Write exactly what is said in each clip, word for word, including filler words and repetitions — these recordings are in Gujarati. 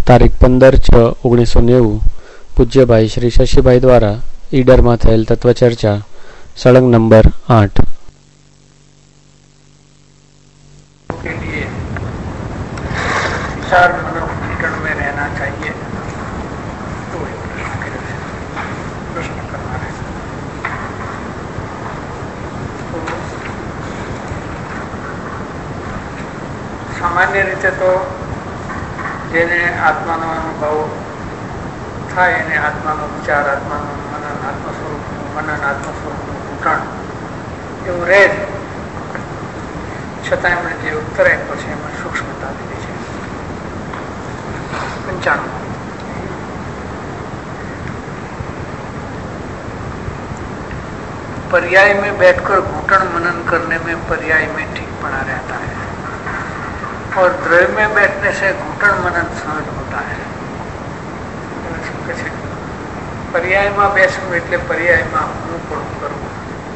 તારીખ પંદર છ ઓગણીસો નેવું પૂજ્યભાઈ શ્રી શશીભાઈ દ્વારા ઈડરમાં થયેલ તત્વચર્ચા સળંગ નંબર આઠ. चार घुटन में रहना चाहिए तो प्रश्न करना है. तो सामान्य रीते तो जेने आत्मानो अनुभव થાય એને આત્માનો વિચાર, આત્માનું મનન, આત્મ સ્વરૂપનું મનન, આત્મ સ્વરૂપનું ઘૂંટણ એવું રહે જ. છતાં એમણે જે ઉત્તર આપ્યો છે એમાં સૂક્ષ્મતા લીધી છે. पंचानवे पर्याय में बैठकर घूटन मनन करने में पर्याय में ठीकपना रहता है और द्रव्य में बैठने से घूटन मनन सहज होता है. पर्याय में बेसવું એટલે પર્યાયમાં હું પણ કરવું,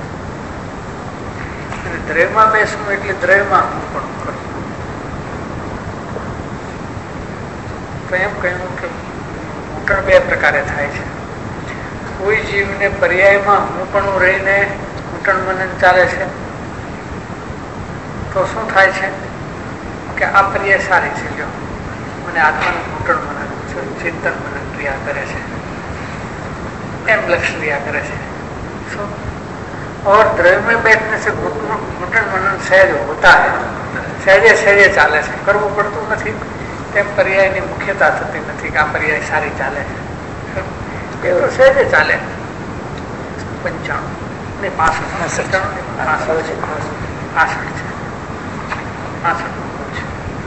અને દ્રવ્યમાં બેસવું એટલે દ્રવ્યમાં હું પણ કરવું. તો એમ કહ્યું કે ઘૂંટણ બે પ્રકારે થાય છે. કોઈ જીવને પર્યાયમાં હું પણ રહીને ઘૂંટણ મનન ચાલે છે તો શું થાય છે કે આ પર્યાય સારી છે, જો મને આત્માનું ઘૂંટણ મનન ચિંતન મનન ક્રિયા કરે છે એમ લક્ષ્ય ક્રિયા કરે છે. શું और द्रव्य में बैठने से घूंटण मनन सहज होता है, સહેજે સહેજે ચાલે છે, કરવું પડતું નથી. તેમ પર્યાયની મુખ્યતા થતી નથી કે આ પર્યાય સારી ચાલે છે, એ તો સહેજે ચાલે. પંચાણું ને પાસઠ સત્તાણું ને પાસઠ છે, પાસઠ છે, પાસઠ છે.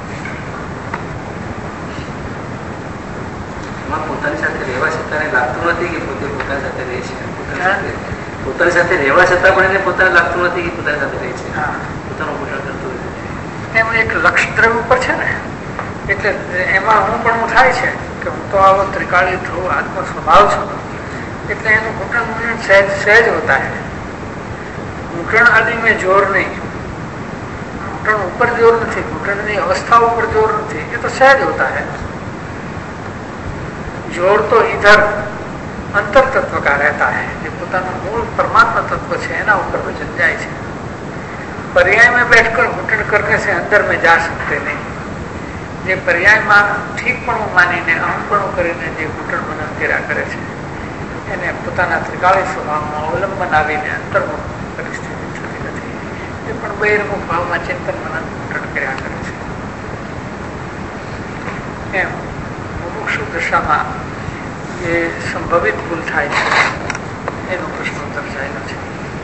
પોતાની સાથે રહેવા છતાં લાગતું નથી કે પોતે પોતાની સાથે રહે છે. પોતાની સાથે રહેવા છતાં પણ એને પોતાને લાગતું નથી કે પોતાની સાથે રહે છે, પોતાનું પોષણ કરતું નથી. એમ એક લક્ષ દ્રવ્ય ઉપર છે ને, એટલે એમાં હું પણ થાય છે કે હું તો આવો ત્રિકાળી ધ્રુવ આત્મ સ્વભાવ છું, એટલે એનું ઘૂંટણ ઘૂંટણ સહેજ સહેજ હોતા है. ઘૂંટણ આદि में जोर नहीं, घूंटण ऊपर जोर नहीं, घूंटणની अवस्था ऊपर जोर नहीं, ये तो सहज होता है. जोर तो इधर अंतर तत्व का रहता है, जो પોતાનું મૂળ પરમાત્મા તત્વ છે એના ઉપર વચન જાય છે. पर्याय में बैठकर घूंटण करने से अंदर में जा सकते नहीं. જે પર્યાયમાં ઠીકપણું માનીને અહંપણું કરીને જે ઘૂંટણ મનન કર્યા કરે છે એને પોતાના ત્રિકાળી સ્વભાવમાં અવલંબન આવીને અંતર્મુખ પરિસ્થિતિ થતી નથી. એ પણ બહિર્મુખ ભાવમાં ચિંતન મનન ઘૂંટણ કર્યા કરે છે. એમ મુમુક્ષુ દશામાં જે સંભવિત ભૂલ થાય છે એનો પ્રશ્નોત્તર ચાલ્યો છે.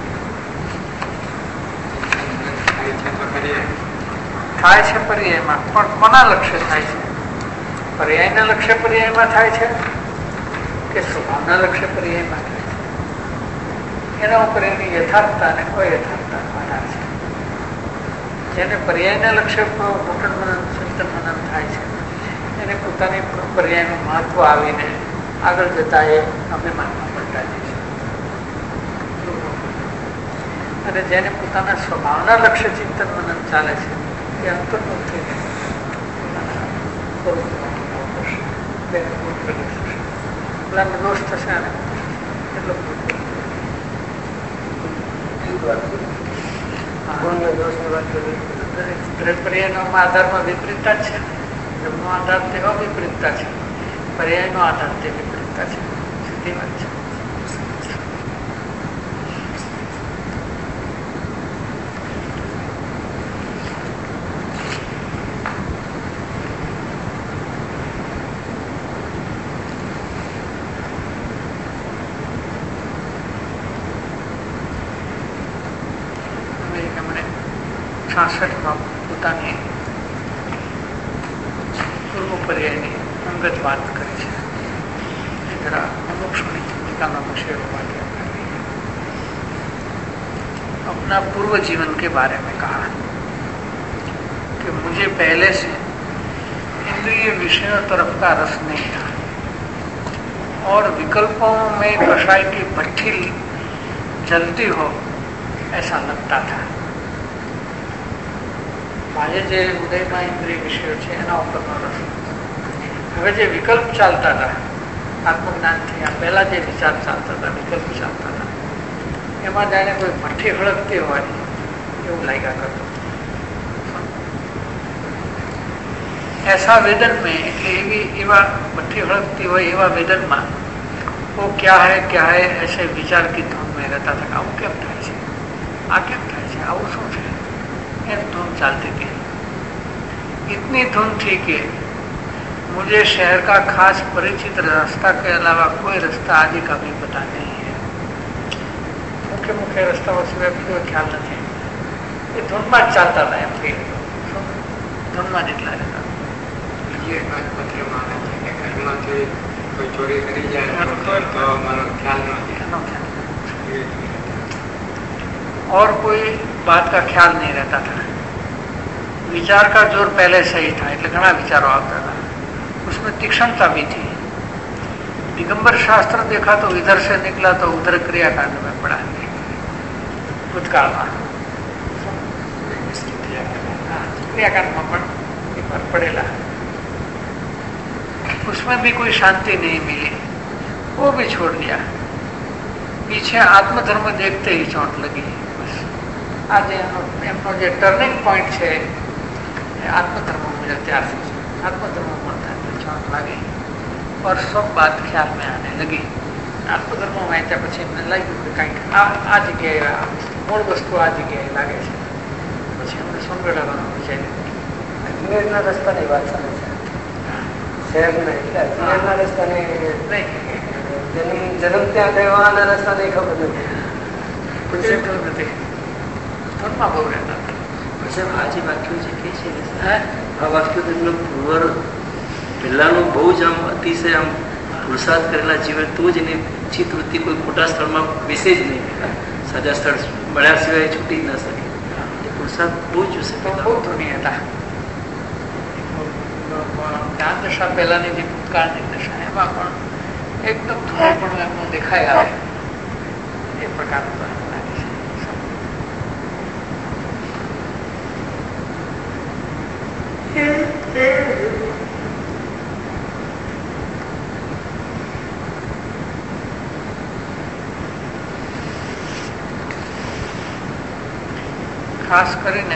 થાય છે પર્યાયમાં, પણ કોના લક્ષ્ય થાય છે? પર્યાયના લક્ષ્ય પર્યાયમાં થાય છે કે સ્વભાવના લક્ષ્ય પર્યાયમાં થાય છે? એના ઉપર એની યથાર્થતા અને અયથાર્થતા આધાર છે. જેને પર્યાયના લક્ષ્ય ઘૂંટણ મનન ચિંતન મનન થાય છે એને પોતાની પર્યાયનું મહત્વ આવીને આગળ જતા એ અભિમાનમાં પડતા જાય છે. અને જેને પોતાના સ્વભાવના લક્ષ્ય ચિંતન મનન ચાલે છે એ અંતર્મુખ થઈને દોષ થશે અને એટલો પર્યાયનો આધારમાં વિપરીતતા છે, ધર્મનો આધાર તે અવિપરીતતા છે, પર્યાયનો આધાર તે વિપરીતતા છે. સીધી વાત છે. છાસઠમાં પોતાની પૂર્વ પર્યાયની અંગત વાત કરી છે. जरा मुमुक्षुनी भूमिका में मुझे अपना पूर्व जीवन के बारे में कहा कि मुझे पहले से इंद्रिय विषयों तरफ का रस नहीं था और विकल्पों में कषाय की भट्टी जलती हो ऐसा लगता था. આજે જે ઉદયમાં ઇન્દ્રિય વિષયો છે એના ઉપરનો રસ, હવે જે વિકલ્પ ચાલતા હતા આત્મજ્ઞાનથી આ પહેલા જે વિચાર ચાલતા હતા, વિકલ્પ ચાલતા હતા, એમાં જાણે કોઈ ભઠ્ઠી હળગતી હોય એવું લાગ્યા કરતું. ऐसा वेदन में एवी एवा भट्टी हड़कती हुई एवा वेदन में वो क्या है क्या है ऐसे विचार की धुन में रहता था. आવું કેમ થાય છે, આ કેમ થાય છે, આવું શું છે, એમ धुन चलती थी. इतनी धुन थी कि मुझे शहर का खास परिचित रास्ता के अलावा कोई रास्ता आदि का भी पता नहीं है. मुख्य मुख्य रास्ता सिवाय कोई ख्याल नहीं. ये धुन में चलता था एम के धुन में જેટલા રહેતા. कोई चोरी करी जाए तो मानो ख्याल नहीं, और कोई बात का ख्याल नहीं रहता था. विचार का जोर पहले से ही था, એટલે ઘણા વિચારો આવતા હતા. उसमें तीक्ष्णता भी थी. दिगंबर शास्त्र देखा तो इधर से निकला तो उधर क्रियाकांड में पड़ा. भूतकाल में क्रियाकांड में पण एक बार पड़ेला. उसमें भी कोई शांति नहीं मिली, वो भी छोड़ दिया. पीछे आत्मधर्म देखते ही चोट लगी. बस आज एमनो जो टर्निंग पॉइंट है आत्मधर्म मुझे त्यार से आत्मधर्म મળતા चोट लगी और सब बात ख्याल में आने लगी. आत्मधर्म वांચ્યા પછી એમને લાગ્યું કે કંઈક આ આ જગ્યાએ મૂળ વસ્તુ આ જગ્યાએ લાગે છે. પછી એમને સંગળાવાનો વિચાર અજમેરના રસ્તાની વાત ચાલે છે. શહેરના એટલે અજમેરના રસ્તાને જન્મ જન્મ ત્યાં થવાના રસ્તાને ખબર નથી. નથી ધૂનમાં બહુ રહેતા. પછી આ જે વાક્યો જે કહે છે આ વાક્યો તેમનો પૂર્વ પહેલાનું બહુ જ આમ અતિશય આમ પુરુષાર્થ કરેલા જીવન તો જ એની ચિત્તવૃત્તિ કોઈ ખોટા સ્થળમાં બેસે જ નહીં. સાજા સ્થળ મળ્યા સિવાય છૂટી જ ના શકે. એ પુરુષાર્થ બહુ જ હશે. બહુ ધૂની હતા. જ્ઞાન દશા પહેલાની જે ભૂતકાળની દશા એમાં પણ એકદમ થોડું પણ એમનું દેખાય આવે એ પ્રકારનું લાગે છે. ખાસ કરીને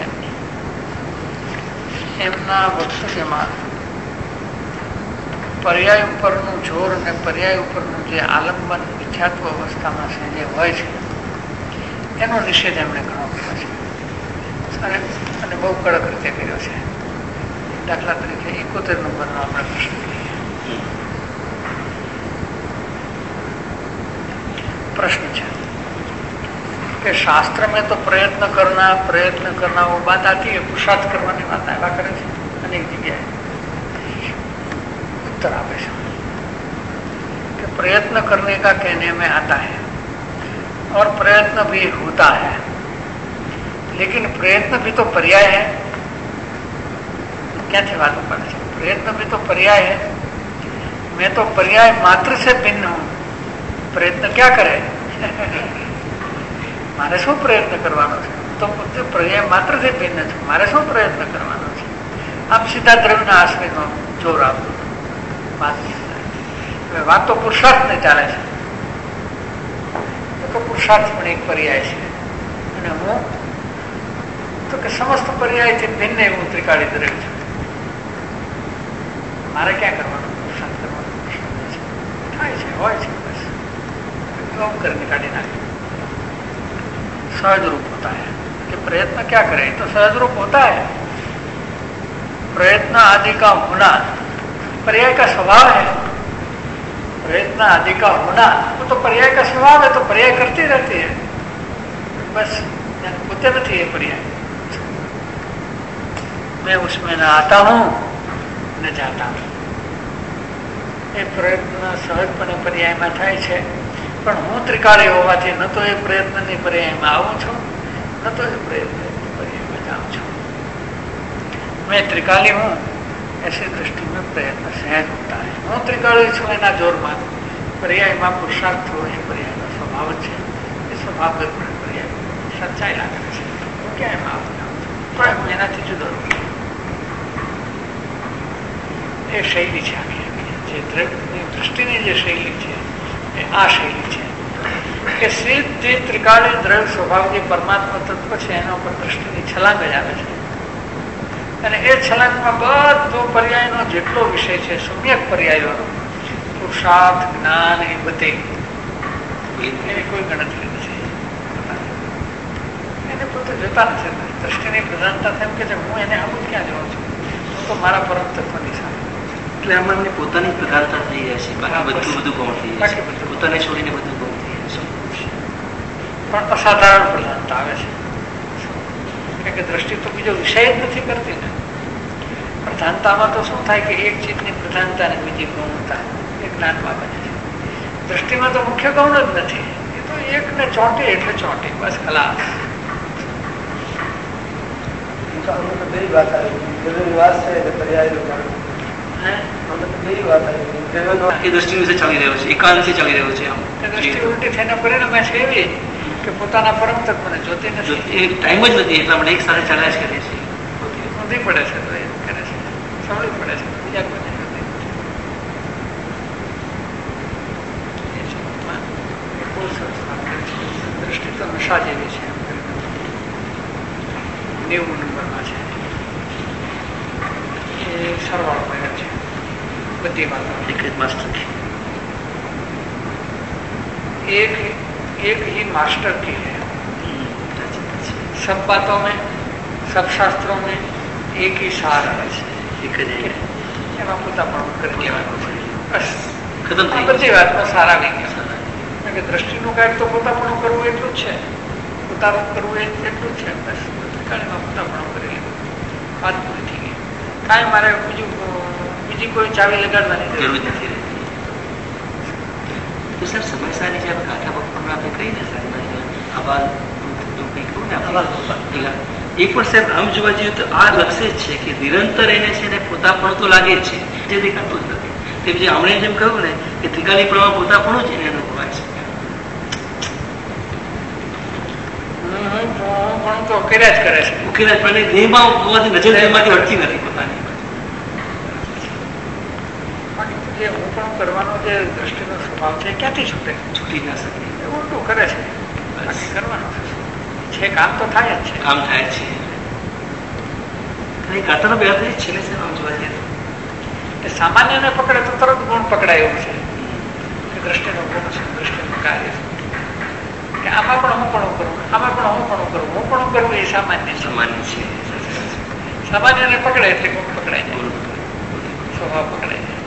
એમના વક્તવ્યમાં પર્યાય ઉપરનું જોર અને પર્યાય ઉપરનું જે આલંબન મિથ્યાત્વ અવસ્થામાં છે જે હોય છે એનો નિષેધ એમણે ઘણો કર્યો છે અને અને બહુ કડક રીતે કર્યો છે. દાખલા તરીકે એકોતેર નંબરનો આપણે પ્રશ્ન प्रश्न है कि शास्त्र में तो प्रयत्न करना प्रयत्न करना वो बात आती है, पुरुषार्थ करने बात आया करे अनेक जगह उत्तर आपे कि प्रयत्न करने का कहने में आता है और प्रयत्न भी होता है, लेकिन प्रयत्न भी तो पर्याय है. क्या थी बात पड़े है? प्रयत्न भी तो पर्याय है. मैं तो पर्याय मात्र से भिन्न हूं. प्रयत्न क्या करे मारे शू प्रयत्न करवानो छे? तो पोते पर्याय मात्र से भिन्न छे. मारे शू प्रयत्न करवानो छे? आप सीधा द्रव्यना आश्रयनो जोर आपो बात नहीं. बात तो पुरुषार्थ ने चाले छे. तो पुरुषार्थ पण एक पर्याय छे અને હું તો કે સમસ્ત પર્યાયથી ભિન્ન એવું ત્રિકાળી દ્રવ્ય છે. મારે ક્યાં કરવાનું? પુરુષાર્થ કરવાનો થાય છે, હોય છે, બસ गम करके काटी नाखे. सहज रूप होता है कि प्रयत्न क्या करे तो सहज रूप होता है. प्रयत्न आदि का होना पर्याय का स्वभाव है. प्रयत्न आदि का होना वो तो पर्याय का स्वभाव है, तो पर्याय करती रहती है बस. होते नहीं है पर्याय. मैं उसमें न आता हूं न जाता हूं. ये प्रयत्न सहजपणे पर्याय में थाय छे. પણ હું ત્રિકાળી હોવાથી ન તો એ પ્રયત્નની પર્યાયમાં આવું છું ન તો એ પ્રયત્નની પર્યાયમાં જાઉં છું. मैं त्रिकाली हूँ ऐसी दृष्टि में प्रयत्न सहज होता है. હું ત્રિકાળી છું એના જોરમાં પર્યાયમાં પુરુષાર્થ હોય એ પર્યાયનો સ્વભાવ છે. એ સ્વભાવ પર્યાય સચ્ચાઈ લાગે છે. હું ક્યાં એમાં આવું જાઉં છું પણ હું એનાથી જુદો રહું. એ શૈલી છે આખી. જે દ્રષ્ટિની જે શૈલી છે એ આ શૈલી છે કે શ્રી જે ત્રિકાળી દ્રઢ સ્વભાવ જે પરમાત્મા તત્વ છે એના ઉપર દ્રષ્ટિની છલાંગ જ આવે છે. અને એ છલાંગમાં બધો પર્યાયનો જેટલો વિષય છે સમ્યક પર્યાયોનો પુરુષાર્થ જ્ઞાન એ બધી એની કોઈ ગણતરી નથી. એને પોતે જોતા નથી. દ્રષ્ટિની પ્રધાનતા તેમ કે છે હું એને આવું ક્યાં જોઉં છું, હું તો મારા પરમ તત્વની સાથે. એટલે આમાં એમને પોતાની પ્રધાનતા થઈ જાય છે, બાકી બધું બધું કોણ થઈ જાય છે, પોતાને છોડીને બધું કોણ થઈ જાય છે. પણ અસાધારણ પ્રધાનતા આવે છે કે દ્રષ્ટિ તો બીજો વિષય જ નથી કરતી ને. પ્રધાનતામાં તો શું થાય કે એક ચીજની પ્રધાનતા ને બીજી ગૌણતા એ જ્ઞાનમાં બને છે. દ્રષ્ટિમાં તો મુખ્ય ગૌણ જ નથી, એ તો એક ને ચોંટી એટલે ચોંટી, બસ ખલાસ. બે વાત આવી વાત છે પર્યાય એ દ્રષ્ટિ વિશે ચાલી રહ્યો છે, એકાંતથી ચાલી રહ્યો છે. આમ દ્રષ્ટિ ઉલટી થઈને પરિણામે છે એવી કે પોતાના પરમ તત્વને જોતી નથી. એ ટાઈમ જ નથી એટલા માટે એક સાથે ચાલ્યા જ કરે છે. ઊંધી પડે છે તો એ કરે છે, સવળી પડે છે બીજા કોઈને જોતી નથી. દ્રષ્ટિ તો નશા જેવી છે. નેવું નંબરમાં છે એ સરવાળો કર્યો છે બધી વાતો. एक एक ही मास्टर की है, सब बातों में सब शास्त्रों में एक ही सार है. એમાં પોતાપણું કરી લેવાનું છે બસ. આ બધી વાતમાં સારા આવી ગયા કે દ્રષ્ટિનું કાંઈક તો પોતાપણું કરવું એટલું જ છે, પોતાનું કરવું એટલું જ છે. બસ એમાં પોતાપણું કરી લેવું, વાત પૂરી થઈ ગઈ. કાંઈ મારે બીજું બીજી કોઈ ચાવી લગાડવાની જરૂર નથી રહેતી. તો સર સમયસાની જે આપણે કાંઠા બપોર આપણે કહીને સાહેબ આવાલ કંઈ કહું ને આપણે એ પણ સાહેબ આમ જોવા જઈએ તો આ લક્ષ્ય જ છે કે નિરંતર એને છે ને પોતાપણું તો લાગે જ છે, જે દેખાતું જ નથી. તે જે હમણાં જેમ કહ્યું ને કે ત્રિકાળી પ્રમાણ પોતાપણું જ એને અનુભવાય છે. તો કર્યા જ કરે છે, ઉકેલા જ પણ દેહમાં હોવાથી નજર દેહમાંથી હટતી નથી પોતાની. જે હું પણ કરવાનો જે દ્રષ્ટિનો સ્વભાવ છે ક્યાંથી છૂટે? છૂટી ના શકે. એ ઉલટું કરે છે, કરવાનું છે. કામ તો થાય જ છે, કામ થાય છે. કાંટાનો બે હાથ છે ને સર આમ જોવા જઈએ એ સામાન્યને પકડે તો તરત ગુણ પકડાય એવું છે કે દ્રષ્ટિનો ગુણ છે, દ્રષ્ટિનું કાર્ય છે કે આમાં પણ હું પણ કરું, આમાં પણ હું પણ કરું, હું પણ કરવું એ સામાન્ય સામાન્ય છે. સામાન્યને પકડે એટલે ગુણ પકડાય જાય, સ્વભાવ પકડાય જાય.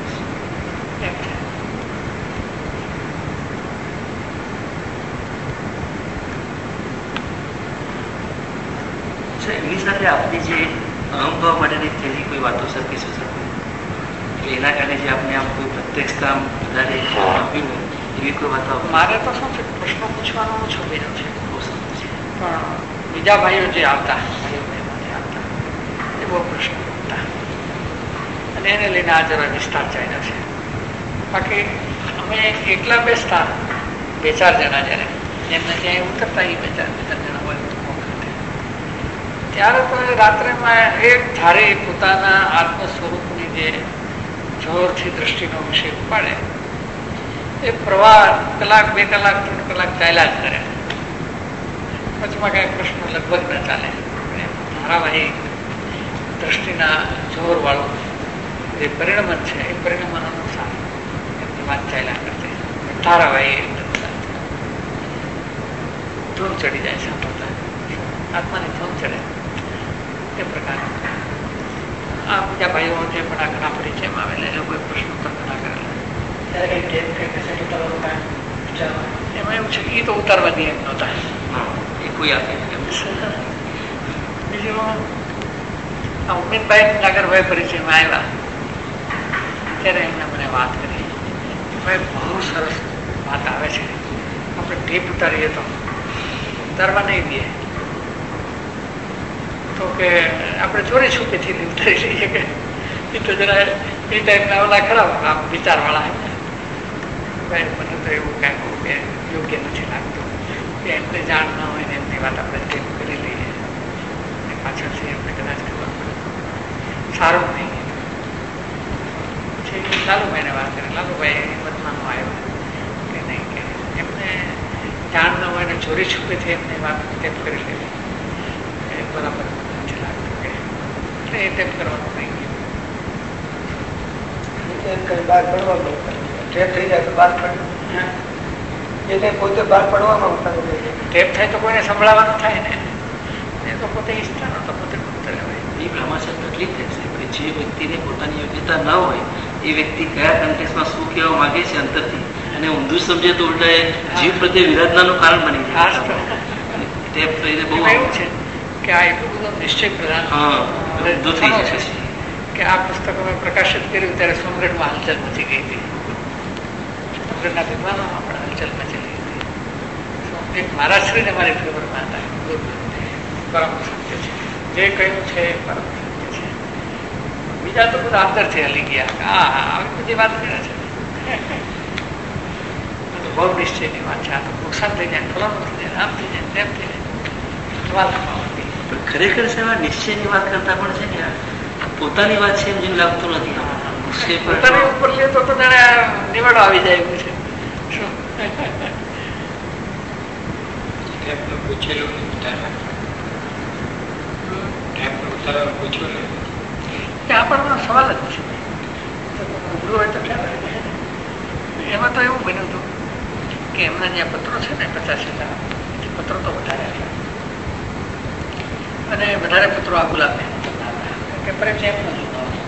એમની સાથે આપની જે અનુભવ માટેની થયેલી કોઈ વાતો સર કહીશું સર કે એના કારણે જે આપણે આમ કોઈ પ્રત્યક્ષતા વધારે આપ્યું એવી કોઈ વાતો? મારે તો શું છે પ્રશ્નો પૂછવાનો ઓછો બેનો છે, પણ બીજા ભાઈઓ જે આવતા ભાઈઓ બહેનો જે આવતા એ બહુ પ્રશ્નો પૂછતા અને એને લઈને આ જરા વિસ્તાર ચાલ્યો છે. બાકી અમે એકલા બેસતા બે ચાર જણા જ્યારે એમને ત્યાં ઉતરતા એ બે ચાર બે ચાર જણા હોય ત્યારે તો રાત્રેમાં એક ધારે પોતાના આત્મ સ્વરૂપની જે જોરથી દ્રષ્ટિનો વિષય ઉપાડે એ પ્રવાહ કલાક બે કલાક ત્રણ કલાક ચાલ્યા જ કરે. પછીમાં કાંઈ પ્રશ્ન લગભગ ન ચાલે. ધારાવાહી દ્રષ્ટિના જોર વાળું જે પરિણમન છે એ પરિણમન અનુસાર એમની વાત ચાલ્યા કરશે. ધારાવાહી ધૂમ ચડી જાય સાંભળતા, આત્માની ધૂમ ચડે એ પ્રકાર. આ બીજા ભાઈઓ જે પણ આ ઘણા પરિચયમાં આવેલા એ લોકોએ પ્રશ્નો પણ ઘણા કરેલા. એમાં એવું છે કે એ તો ઉતારવા દે એમ નહોતા. એ કોઈ આપે બીજું આ ઉમેદભાઈ નાગરભાઈ પરિચયમાં આવ્યા ત્યારે એમને મને વાત કરી, ભાઈ બહુ સરસ વાત આવે છે, આપણે ટેપ ઉતારીએ તો ઉતારવા નહીં દે તો કે આપણે ચોરી છુપીથી ઉતારી લઈએ કે એ તો જરા એ ટાઈપના ઓલા ખરાબ આમ વિચારવાળા. ભાઈ મને તો એવું કાંઈ કે યોગ્ય નથી લાગતું કે એમને જાણ ન હોય ને એમની વાત આપણે ટેપ કરી લઈએ અને પાછળથી એમને કદાચ ખબર પડે સારું નહીં. જે પછી લાલુભાઈને વાત કરી. લાલુભાઈ વર્તમાનમાં આવ્યો કે નહીં, કે એમને જાણ ન હોય ને ચોરી છુપીથી એમને વાત ટેપ કરી લેવી એ બરાબર નથી લાગતું કે એટલે એ ટેપ કરવાનું નહીં. બહાર પડવા ટેપ થઈ જાય તો બહાર પડે એટલે પોતે બહાર પડવા માંગતા ટેપ થાય તો કોઈને સંભળાવવાનું થાય ને, એ તો પોતે ઈચ્છતા નતો, પોતે પોતે એ પ્રમાણસર તકલીફ થશે. જે વ્યક્તિને પોતાની યોગ્યતા ન હોય એ વ્યક્તિ કયા કન્ટેક્સમાં શું કહેવા માંગે છે અંતરથી, અને ઊંધું સમજે તો ઉલટા એ જીવ પ્રત્યે વિરાધનાનું કારણ બની જાય. ટેપ થઈને બહુ એવું છે કે આ એટલું બધું નિશ્ચય પ્રધાન ઊંધું થઈ જાય છે કે આ પુસ્તક અમે પ્રકાશિત કર્યું ત્યારે સોમગઢમાં હલચલ મચી ગઈ હતી. સોમગઢના વિદ્વાનોમાં પણ હલચલ મચી ગઈ હતી. એક મહારાજશ્રીને મારી ફેવરમાં હતા, પરમ સત્ય છે જે કહ્યું છે પરમ સત્ય છે. બીજા તો બધા અંદરથી હલી ગયા. હા હા આવી બધી વાત કરે છે, બહુ નિશ્ચયની વાત છે. આ તો નુકસાન થઈ જાય, ફલાણું થઈ જાય, આમ થઈ જાય, તેમ થઈ જાય. વાત ખરેખર છે એમાં નિશ્ચયની વાત કરતા પણ છે ને પોતાની વાત છે એમ જેમ લાગતું નથી. પોતાની ઉપર લે તો જાણે નિવાડો આવી જાય એવું છે. શું પૂછેલું પૂછ્યું ત્યાં પણ સવાલ જ છે. ઉભરું હોય તો ખ્યાલ. એમાં તો એવું બન્યું હતું કે એમના જ્યાં પત્રો છે ને પચાસ હજાર પત્રો તો વધારે હતા અને વધારે પત્રો આ ગુલાબને કે પરિચય એમનો જુદો હતો.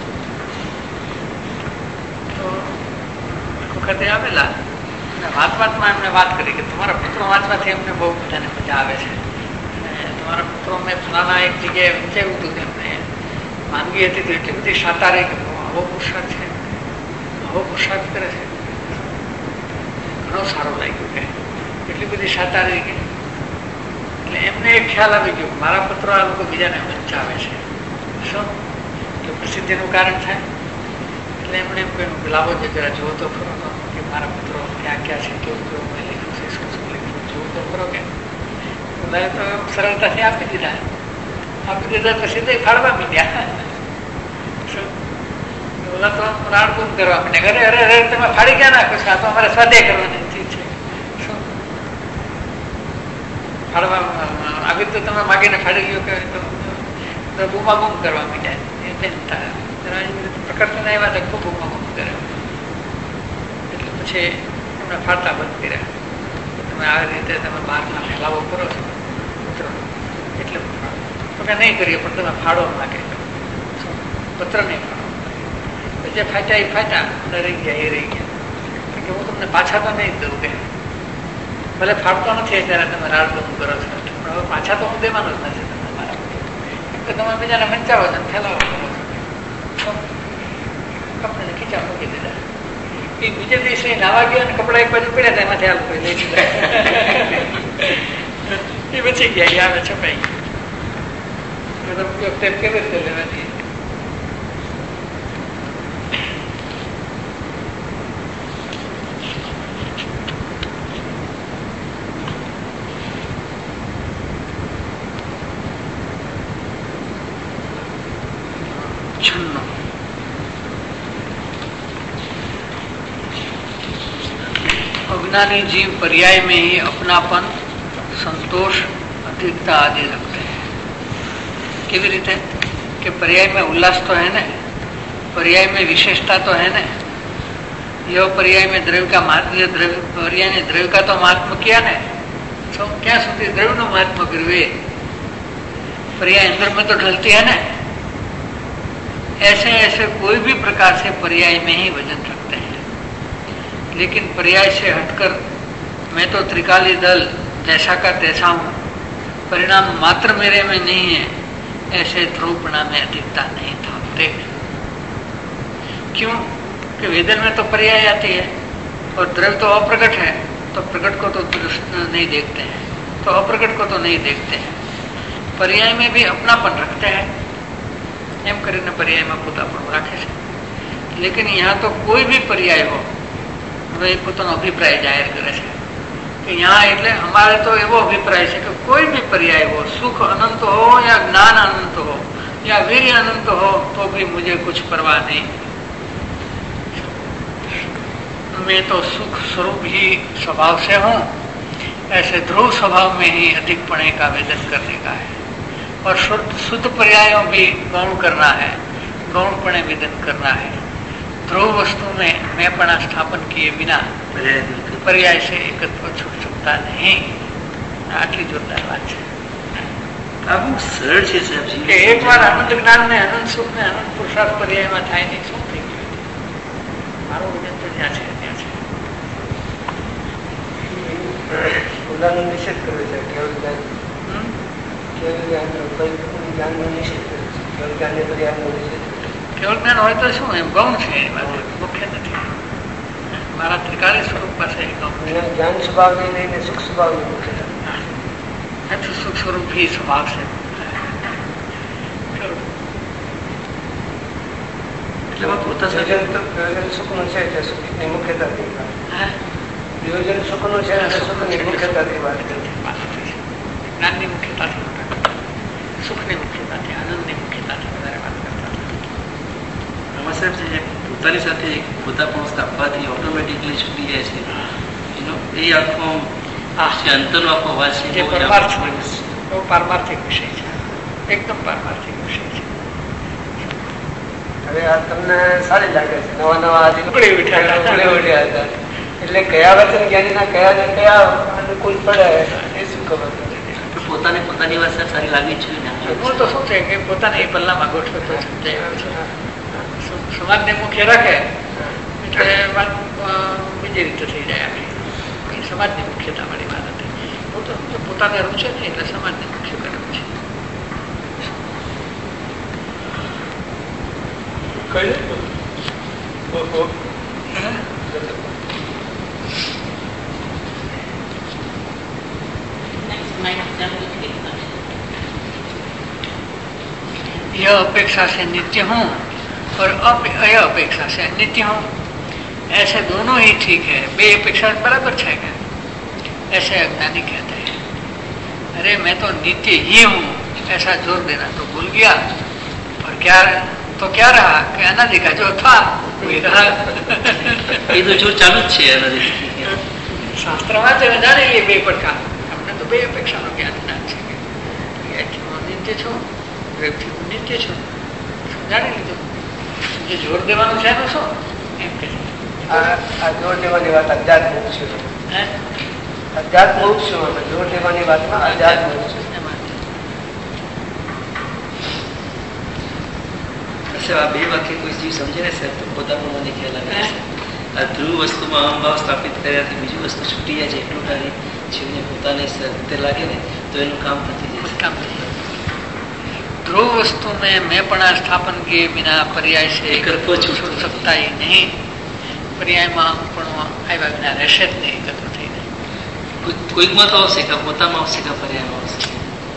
તો એક વખતે આવેલા અને વાત વાતમાં એમને વાત કરી કે તમારા પત્રો વાંચવાથી અમને બહુ બધાને મજા આવે છે અને તમારા પત્રો મેં ફલાણા એક જગ્યાએ વંચાયું હતું તેમને માંગી હતી તો એટલી બધી સાતારે કે આવો પુરુષાર્થ છે, આવો પુરુષાર્થ કરે છે, ઘણો સારો લાગ્યો કે એટલી બધી સાતારી કે એટલે એમને એક ખ્યાલ આવી ગયો મારા પત્રો આ લોકો બીજાને વંચાવે છે. શું કે પ્રસિદ્ધિનું કારણ થાય. એટલે એમણે એમ કહ્યું કે લાવો જે જરા જોવો તો ખરો કે મારા પત્રો ક્યાં ક્યાં છે, કેવું કેવું મેં લખ્યું છે, શું શું લખ્યું, જોવું તો ખરો કે બધા તો સરળતાથી આપી દીધા. આપી દીધા પછી તો ફાળવા મીડ્યા. ઓલા તો રાડકું કરવા માંડ્યા, અરે અરે અરે તમે ફાડી ક્યાં નાખો છો, આ તો અમારે સ્વાધ્યાય કરવાની ચીજ છે. શું ફાડવા આવી તો તમે માગીને ફાડી ગયો કે બૂમાબૂમ કરવા માંડ્યા. પ્રકૃતિના એવા તો ખૂબ બૂમાબૂમ કરે એટલે પછી એમને ફાડતા બંધ કર્યા. તમે આવી રીતે તમે બહારના ફેલાવો કરો છો પત્રો એટલે તો કે નહીં કરીએ પણ તમે ફાડો નાખે પત્ર નહીં ફાડો. જે ફાટ્યા એ ફાટ્યા રહી ગયા એ રહી ગયા કે હું તમને પાછા તો નહીં દઉં કે ભલે ફાટતો નથી ત્યારે તમે રાડગમ કરો છો પણ હવે પાછા તો હું દેવાનો જ નથી તમે મારા કેમ કે તમે બીજાને વંચાવો છો ફેલાવો કરો છો. કપડાને ખીચા મૂકી દીધા. એ બીજે દિવસે નાવા ગયા અને કપડા એક બાજુ પડ્યા હતા એમાંથી હાલ કોઈ લઈ દીધા એ બચી ગયા. એ આવે છપાઈ ગયો ઉપયોગ ટેપ કેવી રીતે લેવાની. अज्ञानी जीव पर्याय में ही अपनापन, संतोष, अधिकता आदि रखते हैं. केवी रीते कि पर्याय में उल्लास तो है ना, पर्याय में विशेषता तो है ना. यह पर्याय में द्रव्य का महात्म्य, द्रव्य पर्याय ने द्रव्य का तो महात्मा किया ने, तो क्या सुधी द्रव्य नो महात्मा करवे पर्याय अंदर में तो ढलती है ना. ऐसे ऐसे कोई भी प्रकार से पर्याय में ही वजन रखते हैं. लेकिन पर्याय से हटकर मैं तो त्रिकाली दल जैसा का तैसा हूँ, परिणाम मात्र मेरे में नहीं है, ऐसे ध्रुवपणा में अधिकता नहीं थामते. क्यों कि वेदन में तो पर्याय आती है और द्रव्य तो अप्रकट है, तो प्रकट को तो नहीं देखते हैं, तो अप्रकट को तो नहीं देखते हैं. पर्याय में भी अपनापन रखते हैं, एम કરીને पर्याय में પોતાપણું રાખે છે. लेकिन यहाँ तो कोई भी पर्याय हो, હવે પોતાનો અભિપ્રાય જાહેર કરે છે કે यहाँ એટલે અમારે તો એવો અભિપ્રાય છે કે કોઈ બી પર્યાય हो, सुख अनंत हो या ज्ञान अनंत हो या वीर्य अनंत हो, तो भी मुझे कुछ परवाह नहीं. में तो सुख स्वरूप ही स्वभाव से हूँ, ऐसे ध्रुव स्वभाव में ही अधिकपणे का वेदन करने का है। और शुद्ध शुद्ध पर्यायों भी गौण करना है, गौणपणे वेदन करना है। ध्रुव वस्तु में मैंपणा स्थापन किए बिना पर्याय से एकत्व छूट सकता नहीं। आटली जोरदार बात है। આ બહુ સરળ છે સાહેબજી કે એક વાર આનંદ જ્ઞાન ને આનંદ સુખ ને આનંદ પુરુષાર્થ પર્યાયમાં થાય નહીં, શું થઈ ગયું? મારું વજન તો જ્યાં છે ત્યાં છે. ઓલાનો નિષેધ કર્યો છે. કેવળ જ્ઞાન કેવળ જ્ઞાન જ્ઞાનનો નિષેધ કર્યો છે. કેવળ જ્ઞાન પર્યાયનો નિષેધ. કેવળ જ્ઞાન હોય તો શું એમ ગૌણ છે, એની વાત મુખ્ય નથી. મારા ત્રિકાળી સ્વરૂપ પાસે જ્ઞાન સ્વભાવને લઈને સુખ સ્વભાવની મુખ્ય सुख स्वरूप ही स्वभाव से प्रयोजन सुख નું છે એટલે સુખની મુખ્યતાથી પ્રયોજન સુખ નું છે એટલે સુખની મુખ્યતાથી વાત કરી. જ્ઞાનની મુખ્યતાથી, સુખની મુખ્યતાથી, આનંદની મુખ્યતાથી વધારે વાત કરતા હતા. સાહેબ છે પોતાની સાથે પોતાપણું સ્થાપવાથી ઓટોમેટિકલી છૂટી જાય છે. એનો એ આખો અંતરનો આખો વાત છે, પારમાર્થિક વિષય છે, એકદમ પારમાર્થિક વિષય છે. હવે આ તમને સારી લાગે છે. નવા નવા ઉઠી ઉઠ્યા હતા એટલે કયા વચન જ્ઞાનીના કયા ને કયા અનુકૂળ પડે એ શું ખબર? પોતાને પોતાની વાત સારી લાગી છે. હું તો શું છે કે પોતાને એ પલ્લામાં ગોઠવે તો સમાજને મુખ્ય રાખે એટલે વાત બીજી રીતે થઈ જાય. આપણી સમાજની મુખ્યતા વાળી વાત હતી. હું તો પોતાને રૂચે નહીં એટલે સમાજને મુખ્ય કર્યું છે. यह अपेक्षा से नित्य हूँ और यह अपेक्षा से नित्य हूँ, ऐसे दोनों ही ठीक है. बे अपेक्षा बराबर है क्या? ऐसे अज्ञानी कहते हैं अरे मैं तो नित्य ही हूँ, ऐसा जोर देना तो भूल गया. और क्या तो क्या रहा कि अनादि का जो था वही रहा. ये तो जो चालू છે અનાદિ. શાસ્ત્રમાં તો જાણે એ બે પડકાર. અમને તો બે અપેક્ષાનો જ્ઞાન જ્ઞાન છે કે હું નિત્ય છું, વ્યક્તિ હું નિત્ય છું, જાણી લીધું. જે જોર દેવાનું છે એનું શું એમ કે આ જોર દેવાની વાત અજ્ઞાત મોક્ષ છે. અજ્ઞાત મોક્ષ છે. જોર દેવાની વાતમાં અજ્ઞાત મોક્ષ છે. આ બે વાક્ય કોઈ જીવ સમજે ને સાહેબ તો પોતાનું મને ખ્યાલ આવે છે. આ ધ્રુવ વસ્તુમાં અહમભાવ સ્થાપિત કર્યાથી બીજી વસ્તુ છૂટી જાય છે. એટલું તારી જીવને પોતાને રીતે લાગે ને તો એનું કામ થતી જાય. કામ ध्रुव वस्तु में मैं पणा स्थापन किए बिना पर्याय से एकत्व छूट सकता ही नहीं. पर्यायમાં પણ આવ્યા વિના રહેશે જ નહીં, એકત્ર થઈ જાય. કોઈકમાં તો આવશે કે પોતામાં આવશે કે પર્યાયમાં આવશે.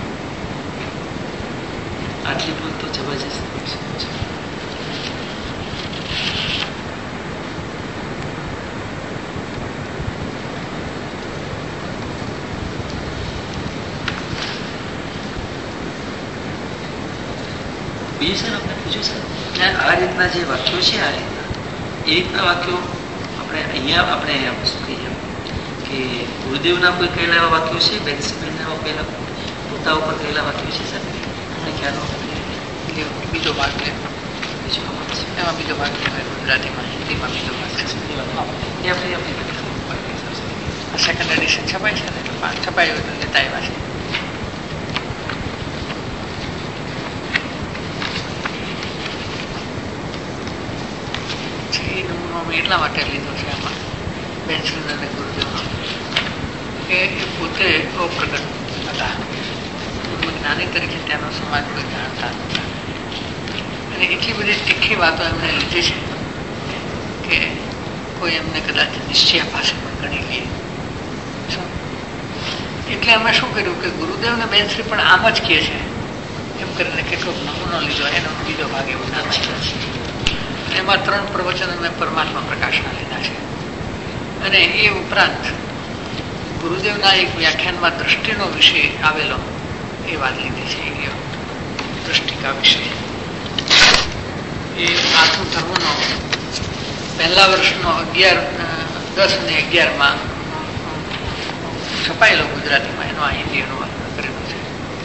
આટલી ભૂલ તો જબરજસ્ત. બીજું સર આપણે પૂછ્યું સર આ રીતના જે વાક્યો છે, આ રીતના એ રીતના વાક્યો આપણે અહીંયા આપણે શું કહીએ કે ગુરુદેવના કોઈ કહેલા એવા વાક્યો છે, બેન્સીબેનના કહેલા પોતા ઉપર કહેલા વાક્યો છે સર? આપણે ખ્યાલ બીજો ભાગ લે બીજો એમાં બીજો ભાગ ગુજરાતીમાં, હિન્દીમાં બીજો ભાગ છે. એ આપણે આપણી સેકન્ડ એડિશન છપાય છે ને, છપાયું એટલે લેતા આવ્યા છે. એટલા માટે લીધો છે આમાં બેન્સિલ અને ગુરુદેવનો કે એ પોતે અપ્રગટ હતા. જ્ઞાની તરીકે ત્યાંનો સમાજ કોઈ જાણતા હતા અને એટલી બધી તીખી વાતો એમને લીધી છે કે કોઈ એમને કદાચ નિશ્ચય પાસે પણ ગણી લઈએ. એટલે અમે શું કર્યું કે ગુરુદેવ ને બેન્શ્રી પણ આમ જ કહે છે એમ કરીને કેટલોક નમૂનો લીધો, એનો બીજો ભાગ એવો નાખ્યો છે. એમાં ત્રણ પ્રવચનો મેં પરમાત્મા પ્રકાશના લીધા છે. અને એ ઉપરાંત ગુરુદેવના એક વ્યાખ્યાનમાં દ્રષ્ટિનો વિષય આવેલો એ વાત લીધી છે. દ્રષ્ટિકા વિષય એ આઠું ધર્મનો પહેલા વર્ષનો અગિયાર દસ ને અગિયારમાં છપાયેલો ગુજરાતીમાં, એનો આ હિન્દી અનુવાદ કરેલો છે.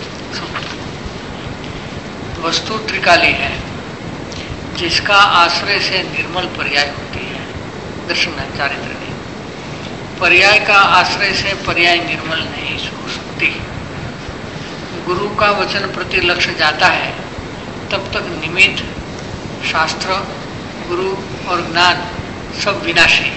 वस्तु त्रिकाली है जिसका आश्रय से निर्मल पर्याय होती है. दर्शन चारित्र की पर्याय का आश्रय से पर्याय निर्मल नहीं हो सकती. गुरु का वचन प्रति लक्ष्य जाता है तब तक निमित्त, शास्त्र, गुरु और ज्ञान सब विनाशी.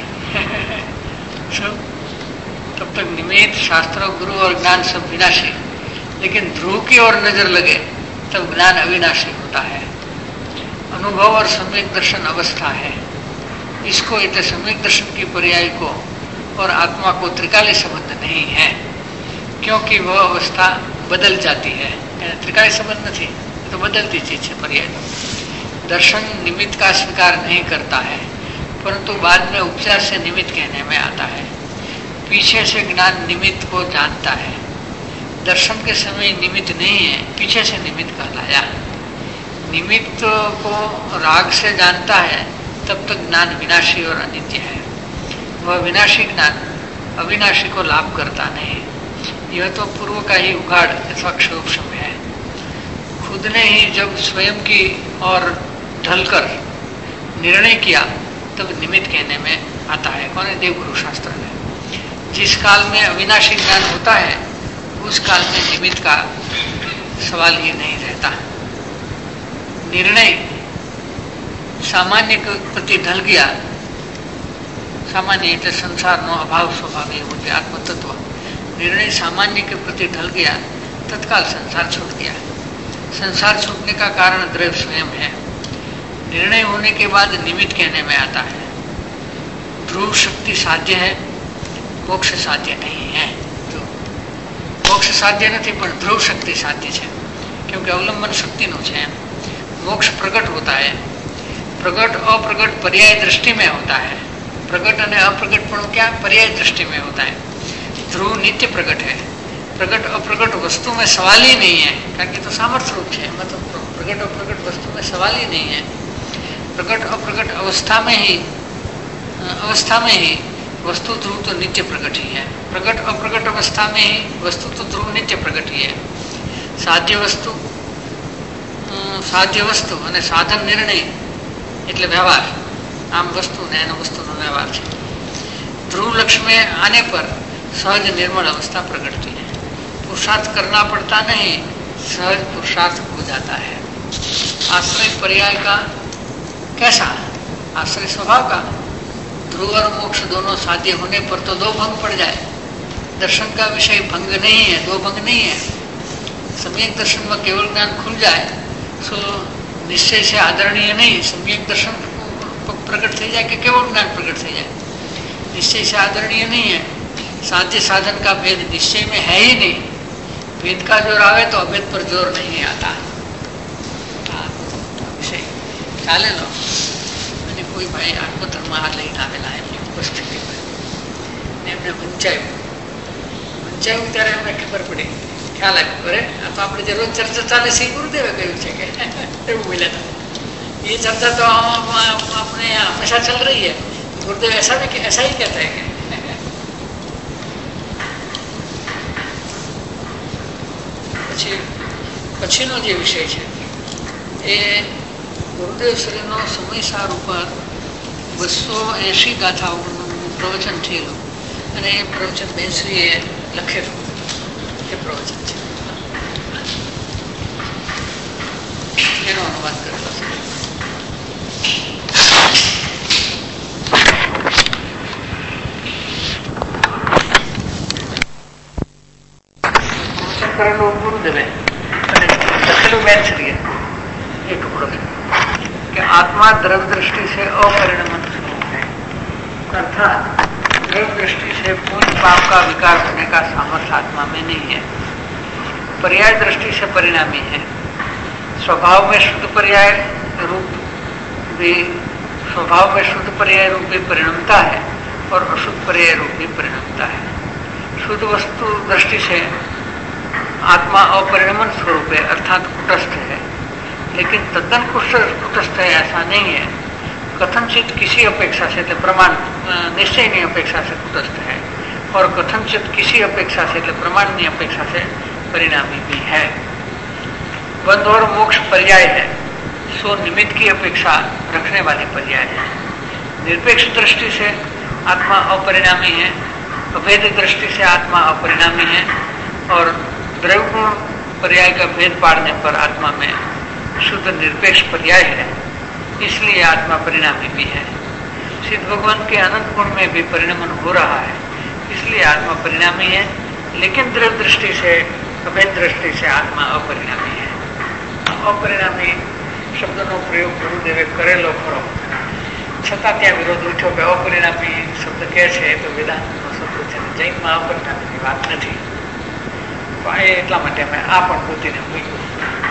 सब तब तक निमित्त, शास्त्र, गुरु और ज्ञान सब विनाशी. लेकिन ध्रुव की ओर नजर लगे तब ज्ञान अविनाशी होता है. अनुभव और सम्यक दर्शन अवस्था है. इसको इतने सम्यक दर्शन की पर्याय को और आत्मा को त्रिकाली संबंध नहीं है, क्योंकि वह अवस्था बदल जाती है. त्रिकाली संबंध नहीं, तो बदलती चीज है पर्याय. दर्शन निमित्त का स्वीकार नहीं करता है, परंतु बाद में उपचार से निमित्त कहने में आता है. पीछे से ज्ञान निमित्त को जानता है. दर्शन के समय निमित्त नहीं है, पीछे से निमित्त कहलाया. निमित्त को राग से जानता है तब तक ज्ञान विनाशी और अनित्य है. वह विनाशी ज्ञान अविनाशी को लाभ करता नहीं. यह तो पूर्व का ही उगाड़ अथवा क्षोभम है. खुद ने ही जब स्वयं की और ढलकर निर्णय किया तब निमित्त कहने में आता है. कौन है? देवगुरु शास्त्र में. जिस काल में अविनाशी ज्ञान होता है उस काल में निमित्त का सवाल ही नहीं रहता. निर्णय सामान्य के प्रति ढल गया. सामान्य એટલે સંસારનો અભાવ સ્વભાવે રૂપે આત્મતત્વ. निर्णय सामान्य के प्रति ढल गया, तत्काल संसार छूट गया. संसार छूटने का कारण द्रव्य स्वयं है. निर्णय होने के बाद निमित्त कहने में आता है. ध्रुव शक्ति साध्य है, मोक्ष साध्य नहीं है. तो मोक्ष साध्य नहीं पर ध्रुव शक्ति साध्य है, क्योंकि अवलंबन शक्ति नो है. मोक्ष प्रकट होता है. प्रकट अप्रकट पर्याय दृष्टि में होता है. प्रकट और अप्रकट पण क्या पर्याय दृष्टि में होता है. ध्रुव नित्य प्रकट है. प्रकट अप्रकट वस्तु में सवाल ही नहीं है, कारण कि तो सामर्थ्य रूप है. मतलब प्रकट अप्रकट वस्तु में सवाल ही नहीं है. प्रकट अप्रकट अवस्था में ही अवस्था में ही वस्तु ध्रुव तो नित्य प्रकट ही है. प्रकट अप्रकट अवस्था में ही वस्तु तो ध्रुव नित्य प्रकट ही है. साध्य वस्तु साध्य वस्तु અને સાધન નિર્ણય એટલે વ્યવહાર. આમ વસ્તુ ને એનો વસ્તુનો વ્યવહાર છે. ध्रुव लक्ष्य में आने पर सहज निर्मल अवस्था प्रकटती है. पुरुषार्थ करना पड़ता नहीं, सहज पुरुषार्थ हो जाता है. आश्रय पर्याय का कैसा? आश्रय स्वभाव का. ध्रुव और मोक्ष दोनों साध्य होने पर तो दो भंग पड़ जाए. दर्शन का विषय भंग नहीं है, दो भंग नहीं है. सम्यक दर्शन में केवल ज्ञान खुल जाए तो निश्चय से आदरणीय नहीं. सम्यक दर्शन प्रकट થઈ જાય કે કેવળ જ્ઞાન પ્રકટ થઈ જાય, निश्चय से आदरणीय नहीं है. साध्य साधन का भेद निश्चय में है ही नहीं. भेद का जोर आवे तो अभेद पर जोर नहीं आता. विषय ચાલે લો. અને કોઈ ભાઈ આત્મધર્મમાં હાથ લઈને આવેલા એમની ઉપસ્થિતિમાં એમને વંચાયું વંચાયું ત્યારે અમને ખબર પડી, ખ્યાલ આવ્યો, અરે આ તો આપણે જે રોજ ચર્ચા ચાલે છે ગુરુદેવે કહ્યું છે કે એવું બોલ્યા હતા. ये चर्चा तो अपने हमेशा चल रही है. गुरुदेव ऐसा भी ऐसा ही कहता है कि પછી પછીનો જે વિષય છે એ ગુરુદેવ શ્રીનો સમયસાર ઉપર બસો એંશી ગાથાઓનું પ્રવચન થયેલું અને એ પ્રવચન બેનશ્રીએ લખેલું એ પ્રવચન છે. એનો અનુવાદ કરેલો છે. गुरुदेवे लखेलू बेन छे एक टुकड़ो कि आत्मा द्रव्य दृष्टि से अपरिणमन है. अर्थात द्रव्य दृष्टि से पूर्ण पाप का विकार होने का सामर्थ्य आत्मा में नहीं है. पर्याय दृष्टि से परिणामी है. स्वभाव में शुद्ध पर्याय रूप भी स्वभाव में शुद्ध पर्याय रूप भी परिणमता है और अशुद्ध पर्याय रूप भी परिणमता है. शुद्ध वस्तु दृष्टि से आत्मा अपरिणमन स्वरूप है, अर्थात कुटस्थ है. लेकिन तद्दन कुटस्थ है ऐसा नहीं है. कथनचित किसी अपेक्षा से प्रमाण निश्चय की अपेक्षा से कुटस्थ है और कथनचित किसी अपेक्षा से प्रमाण की अपेक्षा से परिणामी भी है। बंध और मोक्ष पर्याय है, सो निमित्त की अपेक्षा रखने वाले पर्याय है। निरपेक्ष दृष्टि से आत्मा अपरिणामी है, अभेद दृष्टि से आत्मा अपरिणामी है और द्रव्य पर्याय का भेद पाड़ने पर आत्मा में शुद्ध निरपेक्ष पर्याय है, इसलिए आत्मा परिणामी भी है। सिद्ध भगवान के अनंत गुण में भी परिणमन हो रहा है, इसलिए आत्मा परिणामी है, लेकिन द्रव्य दृष्टि से अभेद दृष्टि से आत्मा अपरिणामी है। अपरिणामी शब्दનો પ્રયોગ ગુરુદેવે કરેલો ખરો, છતાં ત્યાં વિરોધ ઉઠ્યો કે અપરિણામી શબ્દ કહે છે એ તો વેદાંતનો શબ્દ છે, જૈનમાં અપરિણામીની વાત નથી. તો એ એટલા માટે અમે આ પણ પોતીને મૂક્યું.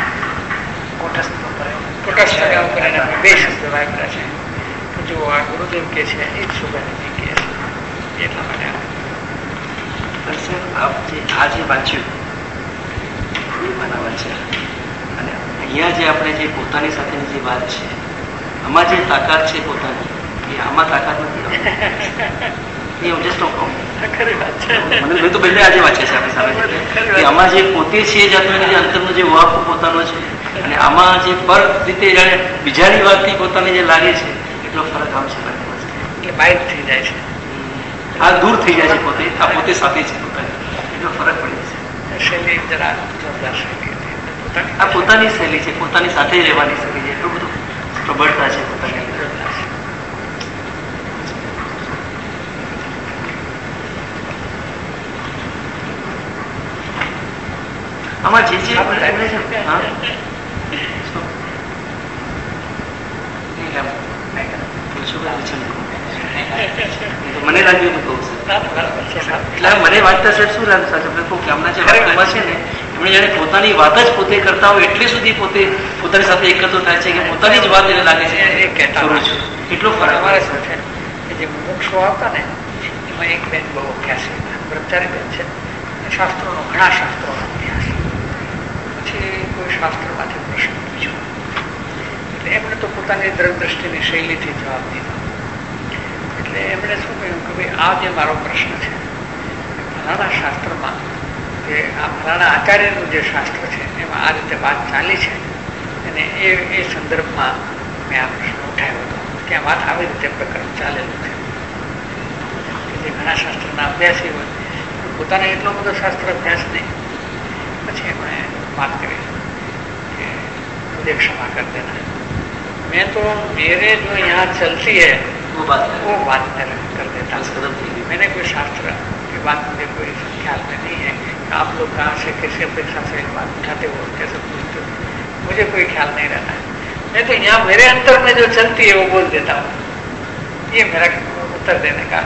કુટસ્થ અને અપરિણામી બે શબ્દ વાપર્યા છે. તો જો આ ગુરુદેવ કહે છે એ જ સુગંધી કહે છે, એટલા માટે આપ જે આ જે વાંચ્યું એ મને વાંચ્યા અને અહીંયા જે આપણે જે પોતાની સાથેની જે વાત છે, આમાં જે તાકાત છે પોતાની, એ આમાં તાકાત નથી. એ હું જસ્ટ કહું, મને મેં તો પહેલા આજે વાંચ્યા છે આપણી સામે કે આમાં જે પોતે છે એ જાતનો જે અંતરનો જે વાપ પોતાનો છે અને આમાં જે પર રીતે જાણે બીજાની વાતથી પોતાને જે લાગે છે એટલો ફરક આમ છે. એટલે બાઇટ થઈ જાય છે, આ દૂર થઈ જાય છે, પોતે આ પોતે સાથે છે પોતાની, એટલો ફરક પડે છે. શૈલી જરા જોરદાર શૈલી હતી. આ પોતાની શૈલી છે, પોતાની સાથે રહેવાની શૈલી છે, એટલું બધું પ્રબળતા છે પોતાની અંદર. આમાં જે જે મને લાગ્યું હું કહું એટલે મને વાંચતા સાહેબ શું લાગે સાહેબ કહું કે હમણાં જે વાતમાં છે ને એમણે જાણે પોતાની વાત જ પોતે કરતા હોય એટલે સુધી પોતે પોતાની સાથે એકત્ર થાય છે કે પોતાની જ વાત એને લાગે છે કરું છું. એટલો ફરક અમારે શું છે કે જે મોક્ષો આવતા ને એમાં એક બેન બહુ અભ્યાસી બ્રહ્મચારી બેન છે, શાસ્ત્રોનો ઘણા શાસ્ત્રોનો અભ્યાસ, પછી કોઈ શાસ્ત્રમાંથી પ્રશ્ન પૂછ્યો એટલે એમણે તો પોતાની દ્રષ્ટિની શૈલીથી જવાબ દીધો. એટલે એમણે શું કહ્યું કે ભાઈ આ જે મારો પ્રશ્ન છે ફલાણા શાસ્ત્રમાં કે આ ફલાણા આચાર્યનું જે શાસ્ત્ર છે એમાં આ રીતે વાત ચાલી છે અને એ એ સંદર્ભમાં મેં આ પ્રશ્ન ઉઠાવ્યો હતો કે આ વાત આવી રીતે પ્રકરણ ચાલેલું છે. કે જે ઘણા શાસ્ત્રના અભ્યાસી હોય પોતાને એટલો બધો શાસ્ત્ર અભ્યાસ નહીં, પછી એમણે बात करी कि मुझे क्षमा कर देना, मैं तो मेरे जो यहाँ चलती है वो बात वो बात मैं कर देता हूँ. मैंने कोई शास्त्र की बात मुझे कोई ख्याल में नहीं है कि आप लोग कहाँ से कैसे अपेक्षा से बात उठाते हो, कैसे पूछते हो, मुझे कोई ख्याल नहीं रहता है. मैं तो यहाँ मेरे अंतर में जो चलती है वो बोल देता हूँ. ये मेरा उत्तर देने का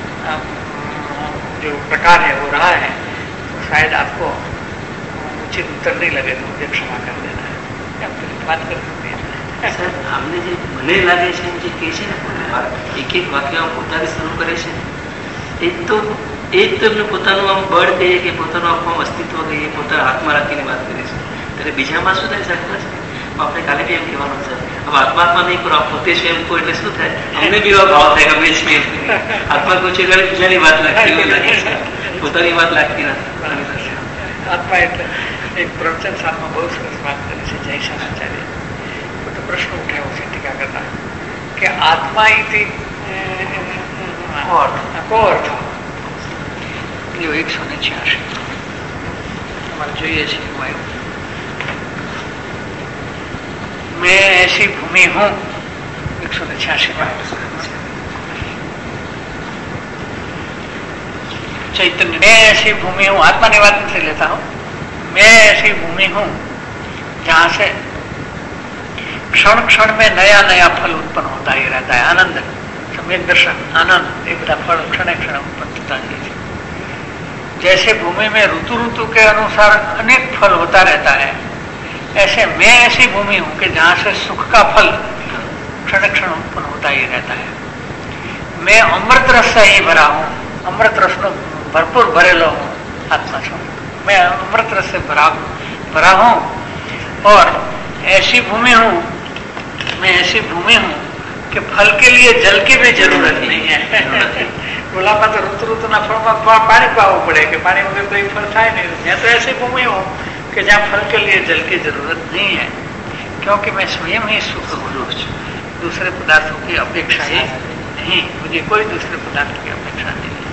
जो प्रकार है वो रहा है. तो शायद आपको उचित उत्तर नहीं लगे तो मुझे क्षमा कर देना है. बात कर सकते हैं સાહેબ. આમને જે મને લાગે છે એમ જે કહે છે ને એક એક વાક્ય પોતાને શરૂ કરે છે એ તો એ જ તો એમને પોતાનું આમ બળ કહીએ કે પોતાનું આખું અસ્તિત્વ કહીએ, પોતાના હાથમાં રાખીને વાત કરે છે. ત્યારે બીજામાં શું થાય સાહેબ છે આપણે કાલે બી એમ કહેવાનું છે હવે આત્માત્મા નહીં કરો, પોતે છે એમ કહો એટલે શું થાય, અમને બી એવા ભાવ થાય ગમે છે આત્મા કોઈ છે બીજાની વાત લાગતી એવું લાગે છે, પોતાની વાત લાગતી નથી. આત્મા એટલે એક પ્રવચન સાહેબમાં બહુ સરસ વાત કરી છે જયશાચાર્ય. તો પ્રશ્ન ઉઠાવ્યો છે ટીકા કરતા કે આત્મા ઇતિ કો અર્થ એકસો ને છ્યાસી તમારે જોઈએ છે मैं ऐसी भूमि हूं, एक सौ छियासी चैतन्य मैं ऐसी भूमि हूं, आत्मा ने बात नहीं लेता हूं, मैं ऐसी भूमि हूं जहां से क्षण क्षण में नया नया फल उत्पन्न होता ही रहता है. आनंद सम्यक दर्शन आनंद एक बड़ा फल क्षण क्षण उत्पन्न होता है. जैसे भूमि में ऋतु ऋतु के अनुसार अनेक फल होता रहता है, ऐसे मैं ऐसी भूमि हूं कि जहां से सुख का फल क्षण क्षण उत्पन्न होता ही रहता है. मैं अमृत रस से ही भरा हूं, अमृत रस नो भरपूर भरेलो हूं आत्मा छू. मैं अमृत रस से भरा भरा हूं और ऐसी भूमि हूं, मैं ऐसी भूमि हूं कि फल के लिए जल की भी जरूरत नहीं है। गुलाबમાં તો ઋતુ ઋતુના ફળમાં પાણી પાવું પડે કે પાણી વગર કોઈ ફળ થાય नहीं। मैं तो ऐसी भूमि हूँ कि जहाँ फल के लिए जल की जरूरत नहीं है, क्योंकि मैं स्वयं ही सुख गुरु हूँ। दूसरे पदार्थों की अपेक्षा ही नहीं, मुझे कोई दूसरे पदार्थ की अपेक्षा नहीं है।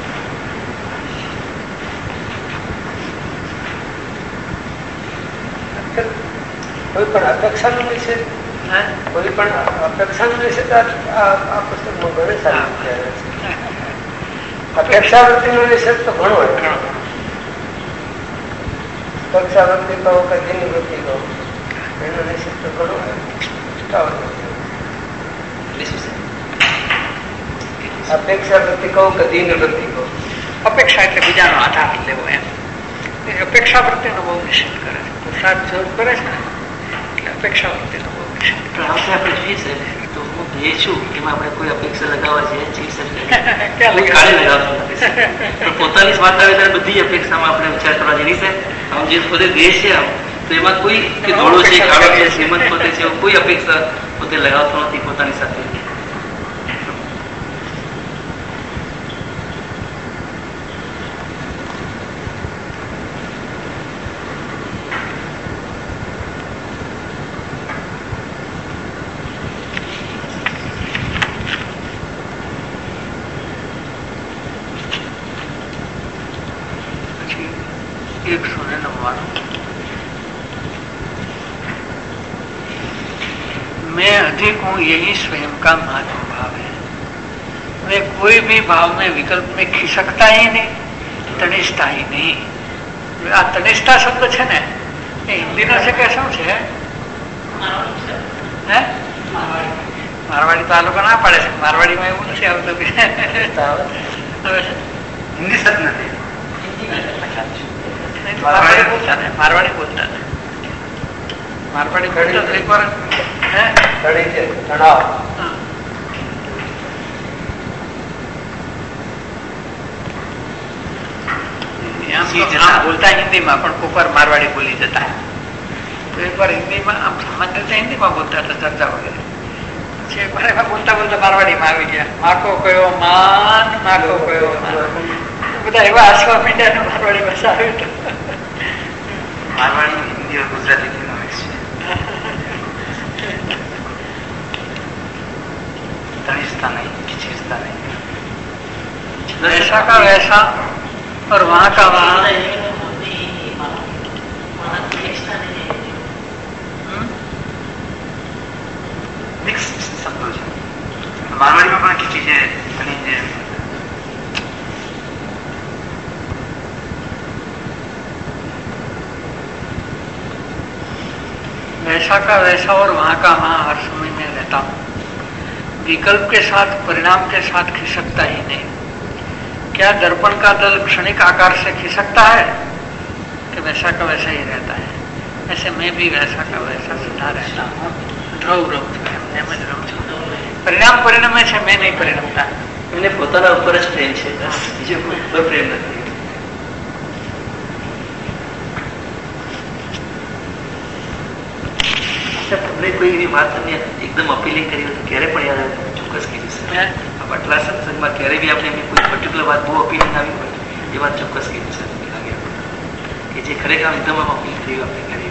कोई पण अपेक्षा विषय कोई पण अपेक्षा विषय आ पुस्तकમાં ઘણી સારી अपेक्षा वृत्ति विषय तो घणो है। अपेक्षा वृत्ति कहो कि दीन वृत्ति कहो, એનો વિષય તો ઘણો है। अपेक्षा वृत्ति कहो कि दीन वृत्ति कहो, अपेक्षा એટલે બીજાનો આધાર લેવો એમ। अपेक्षा वृत्तिનો બહુ નિષેધ કરે છે, પુરુષાર્થ જરૂર કરે છે ને એટલે અપેક્ષા વૃત્તિનો બહુ નિષેધ કરે છે। આપણે જોઈએ છે તો હું ધ્યેય છું એમાં આપણે કોઈ અપેક્ષા લગાવવા છે જઈ શકીએ પોતાની જ વાત આવે ત્યારે બધી અપેક્ષામાં આપણે વિચાર કરવા જેવી છે। આમ જે પોતે ધ્યેય છે આમ તો એમાં કોઈ કે ધોળો છે કાળો છે શ્રીમંત પોતે છે કોઈ અપેક્ષા પોતે લગાવતો નથી પોતાની સાથે। मैं अधिक हूं यही स्वयं का मानव भाव है। मैं कोई भी भाव में विकल्प में खिसकता ही नहीं, तनिष्ठा ही नहीं। आ तनिष्ठा शब्द है ने हिंदी नो से क्या શું છે? હે મારવાડી તો આ લોકો ના પાડે છે, મારવાડીમાં એવું નથી આવતું કે હિન્દી શબ્દ નથી, મારવાડી બોલતા ને મારવાડી બોલતા ને મારવાડી બોલતા એક વાર હે તણી છે તણાવ बोलता हिंदी में पण ऊपर मारवाड़ी बोली जाता है। तो एक बार हिंदी में आम सामान्य રીતે हिंदी में बोलता था चर्चा वगैरह, પછી એક વાર એમાં બોલતા બોલતા મારવાડી માં આવી ગયા, માકો કયો માન માકો કયો માન, બધા એવા હસવા માંડ્યા ને મારવાડી ભાષા આવી તો મારવાડી હિન્દી और गुजराती की मिक्स तनिष्ठा नहीं खिचखिचता नहीं, वैसा का वैसा और वहां का वहां। मिक्स शब्दों છે મારવાડી માં પણ ખીચી છે અને वैसा का वैसा और वहां का वहां हर समय में रहता हूं, विकल्प के साथ परिणाम के साथ खिसकता ही नहीं। क्या दर्पण का दल क्षणिक आकार से खिसकता है कि वैसा का वैसा ही रहता है? ऐसे मैं भी वैसा का वैसा सदा रहता हूँ, ध्रुव रहूं છું, એમ જ રહું છું। પરિણામ પરિણમે છે, મેં નહીં પરિણમતા। એમને પોતાના ઉપર જ પ્રેમ છે, બીજો કોઈ ઉપર પ્રેમ નથી। તમને કોઈ એવી વાત તમને એકદમ અપીલિંગ કરી હોય તો ક્યારે પણ યાદ આવે ચોક્કસ કીધું છે? આટલા સત્સંગમાં ક્યારે બી આપણે એમની કોઈ પર્ટિક્યુલર વાત બહુ અપીલિંગ આવી હોય એ વાત ચોક્કસ કીધું છે લાગે કે જે ખરેખર એકદમ અપીલ થયું આપણે કરી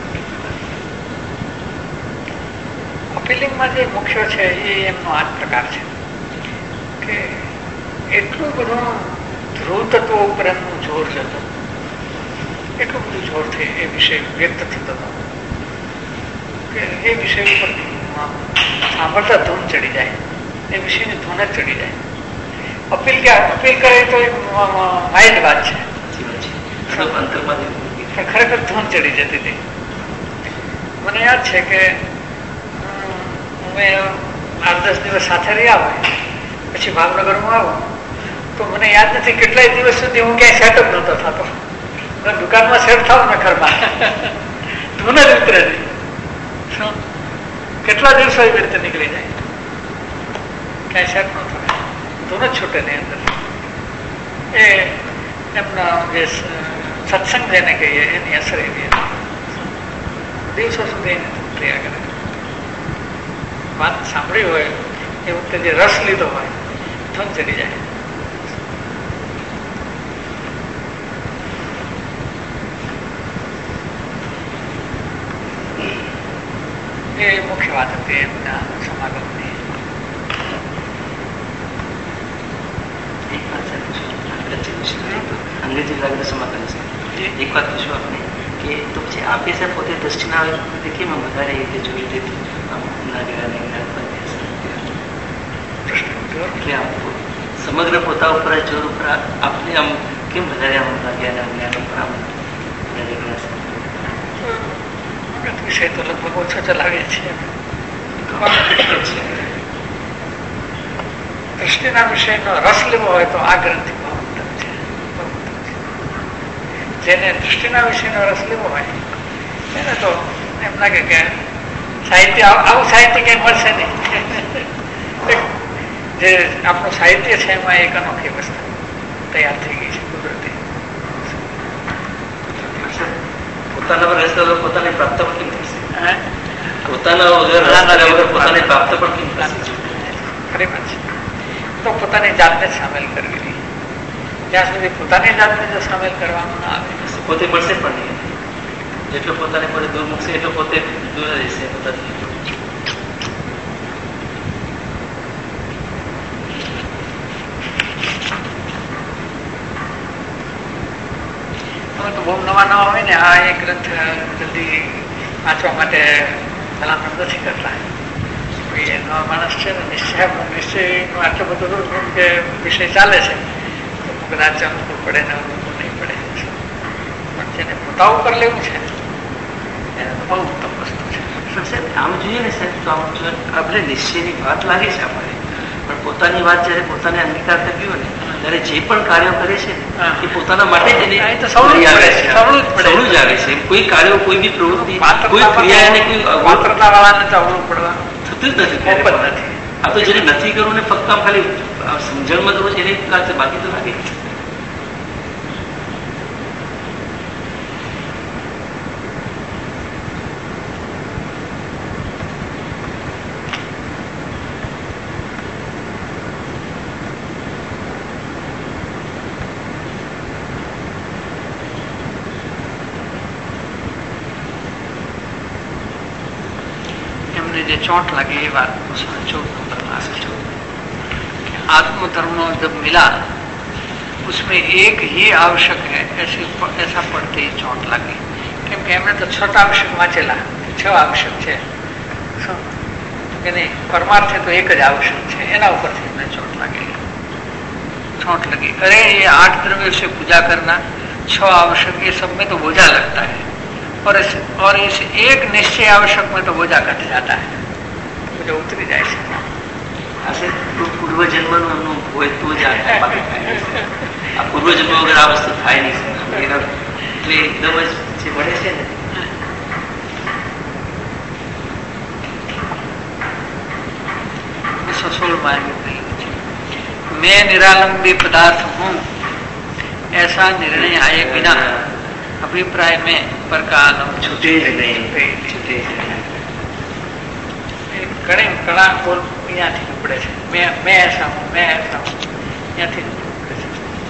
અપીલિંગમાં જે મુખ્ય છે એ એમનો આ જ પ્રકાર છે કે એટલું બધું ધ્રુવ તત્વો ઉપર એમનું જોર જતો, એટલું બધું જોર છે એ વિષય વ્યક્ત થતો હતો કે એ વિષય ઉપર સાંભળતા ધૂન ચડી જાય, એ વિષયની ધૂન જ ચડી જાય। અપીલ કે અપીલ કરે તો એક માઇન્ડ વાત છે, ખરેખર ધૂન ચડી જતી હતી। મને યાદ છે કે મેં આઠ દસ દિવસ સાથે રહ્યા હોય પછી ભાવનગરમાં આવું તો મને યાદ નથી કેટલાય દિવસ સુધી હું ક્યાંય સેટઅપ નહોતો થતો। દુકાનમાં સેટ થાવ ને ઘરમાં ધૂન જ ઉતરે નહીં, શું કેટલા દિવસો એવી રીતે નીકળી જાય, ક્યાંય સેટ ન થાય, ધૂન જ છૂટે નહીં અંદર। એ એમના જે સત્સંગ જેને કહીએ એની અસર એવી દિવસો સુધી ક્રિયા કરે। વાત સાંભળી હોય એ વખતે જે રસ લીધો હોય થમ ચડી જાય. એ મુખ્ય વાત હતી એમના સમાગમની. અંગ્રેજી લાગે સમાગમ છે. એક વાત પૂછું આપણે કે તો પછી આપે છે પોતે દ્રષ્ટિના આવે કેમ વધારે રીતે જોઈ લીધું એટલે આમ સમગ્ર પોતા ઉપર જોર ઉપર આપણે આમ કેમ વધારે આમ લાગ્યા જ્ઞાન ઉપર આમ વિષય તો લગભગ ઓછો ચલાવીએ છીએ. દ્રષ્ટિના વિષયનો રસ લેવો હોય તો આ ગ્રંથિ બહુ ઉત્તમ છે. જેને દૃષ્ટિના વિષયનો રસ લેવો હોય એને તો એમ લાગે કે સાહિત્ય આવું સાહિત્ય ક્યાંય મળશે નહીં. જે આપણું સાહિત્ય છે એમાં એક અનોખી વસ્તુ તૈયાર થઈ ગઈ છે કુદરતી. પોતાના પર રહેતા વગર પોતાની પ્રાપ્ત પણ કેમ થશે? પોતાના વગર વગર પોતાની પ્રાપ્ત પણ કેમ થશે? ખરી વાત છે. તો પોતાની જાતને સામેલ કરવી. જ્યાં સુધી પોતાની જાતને જો સામેલ કરવામાં ના આવે પોતે મળશે પણ નહીં. જેટલો પોતાને પોતે દૂર મૂકશે એટલો પોતે દૂર રહેશે પોતાથી. અમે તો બહુ નવા નવા હોય ને આ એક ગ્રંથ જલ્દી વાંચવા માટે ભલામણ નથી કરતા. એ નવા માણસ છે ને નિશ્ચય નિશ્ચયનું આટલું બધું કે વિષય ચાલે છે તો કદાચ અનુકૂળ પડે ને અનુકૂળ નહીં પડે. પણ જેને પોતા ઉપર લેવું છે એને બહુ ઉત્તમ વસ્તુ છે. આમ જોઈએ ને સાહેબ તો આમ આપણે નિશ્ચયની વાત લાગે છે આપણને, પણ પોતાની વાત જયારે પોતાને અંગીકાર કરવી હોય ને ત્યારે જે પણ કાર્યો કરે છે એ પોતાના માટે જ એને સવળું જ આવે છે. કોઈ કાર્યો કોઈ બી પ્રવૃત્તિ કોઈ ક્રિયા એને કોઈ પાત્રતા વાળાને તો અવળું પડવા થતું જ નથી. આ તો જેને નથી કરવું ને ફક્ત આમ ખાલી સમજણમાં કરવું છે એને લાગશે, બાકી તો લાગે. જે चोट लगे ये बात चौथ नंबर क्लास आत्मधर्म जब मिला उसमें एक ही आवश्यक है ऐसे ऐसा पढ़ते ही चोट लगी. કેમ કે એમણે તો છઠ આવશ્યક વાંચેલા, છ આવશ્યક છે કે નહીં, પરમાર્થે તો એક જ આવશ્યક છે, એના ઉપરથી એમને ચોટ લાગેલી ચોट लगी. अरे ये आठ द्रव्यों से पूजा करना, छ आवश्यक, ये सब में तो बोझा लगता है और इस और इस एक निश्चय आवश्यक में तो बोझा घट जाता है, मुझे उतरी जाए છે. પૂર્વ જન્મનું અનુભવ હોય તો જ આ પૂર્વ જન્મ વગર આ વસ્તુ થાય નહીં. એટલે એકદમ જ જે મળે છે ને ससुर मार्ग नहीं. मैं निरालंबी पदार्थ हूँ ऐसा निर्णय आए बिना अभिप्राय में पर का आलम छूटे જ નહીં. છૂટે ઘણી ઘણા બોલ અહીંયાથી ઉપડે છે. મેં મેં ऐसा हूँ मैं ऐसा हूँ અહીંયાથી ઉપડે છે.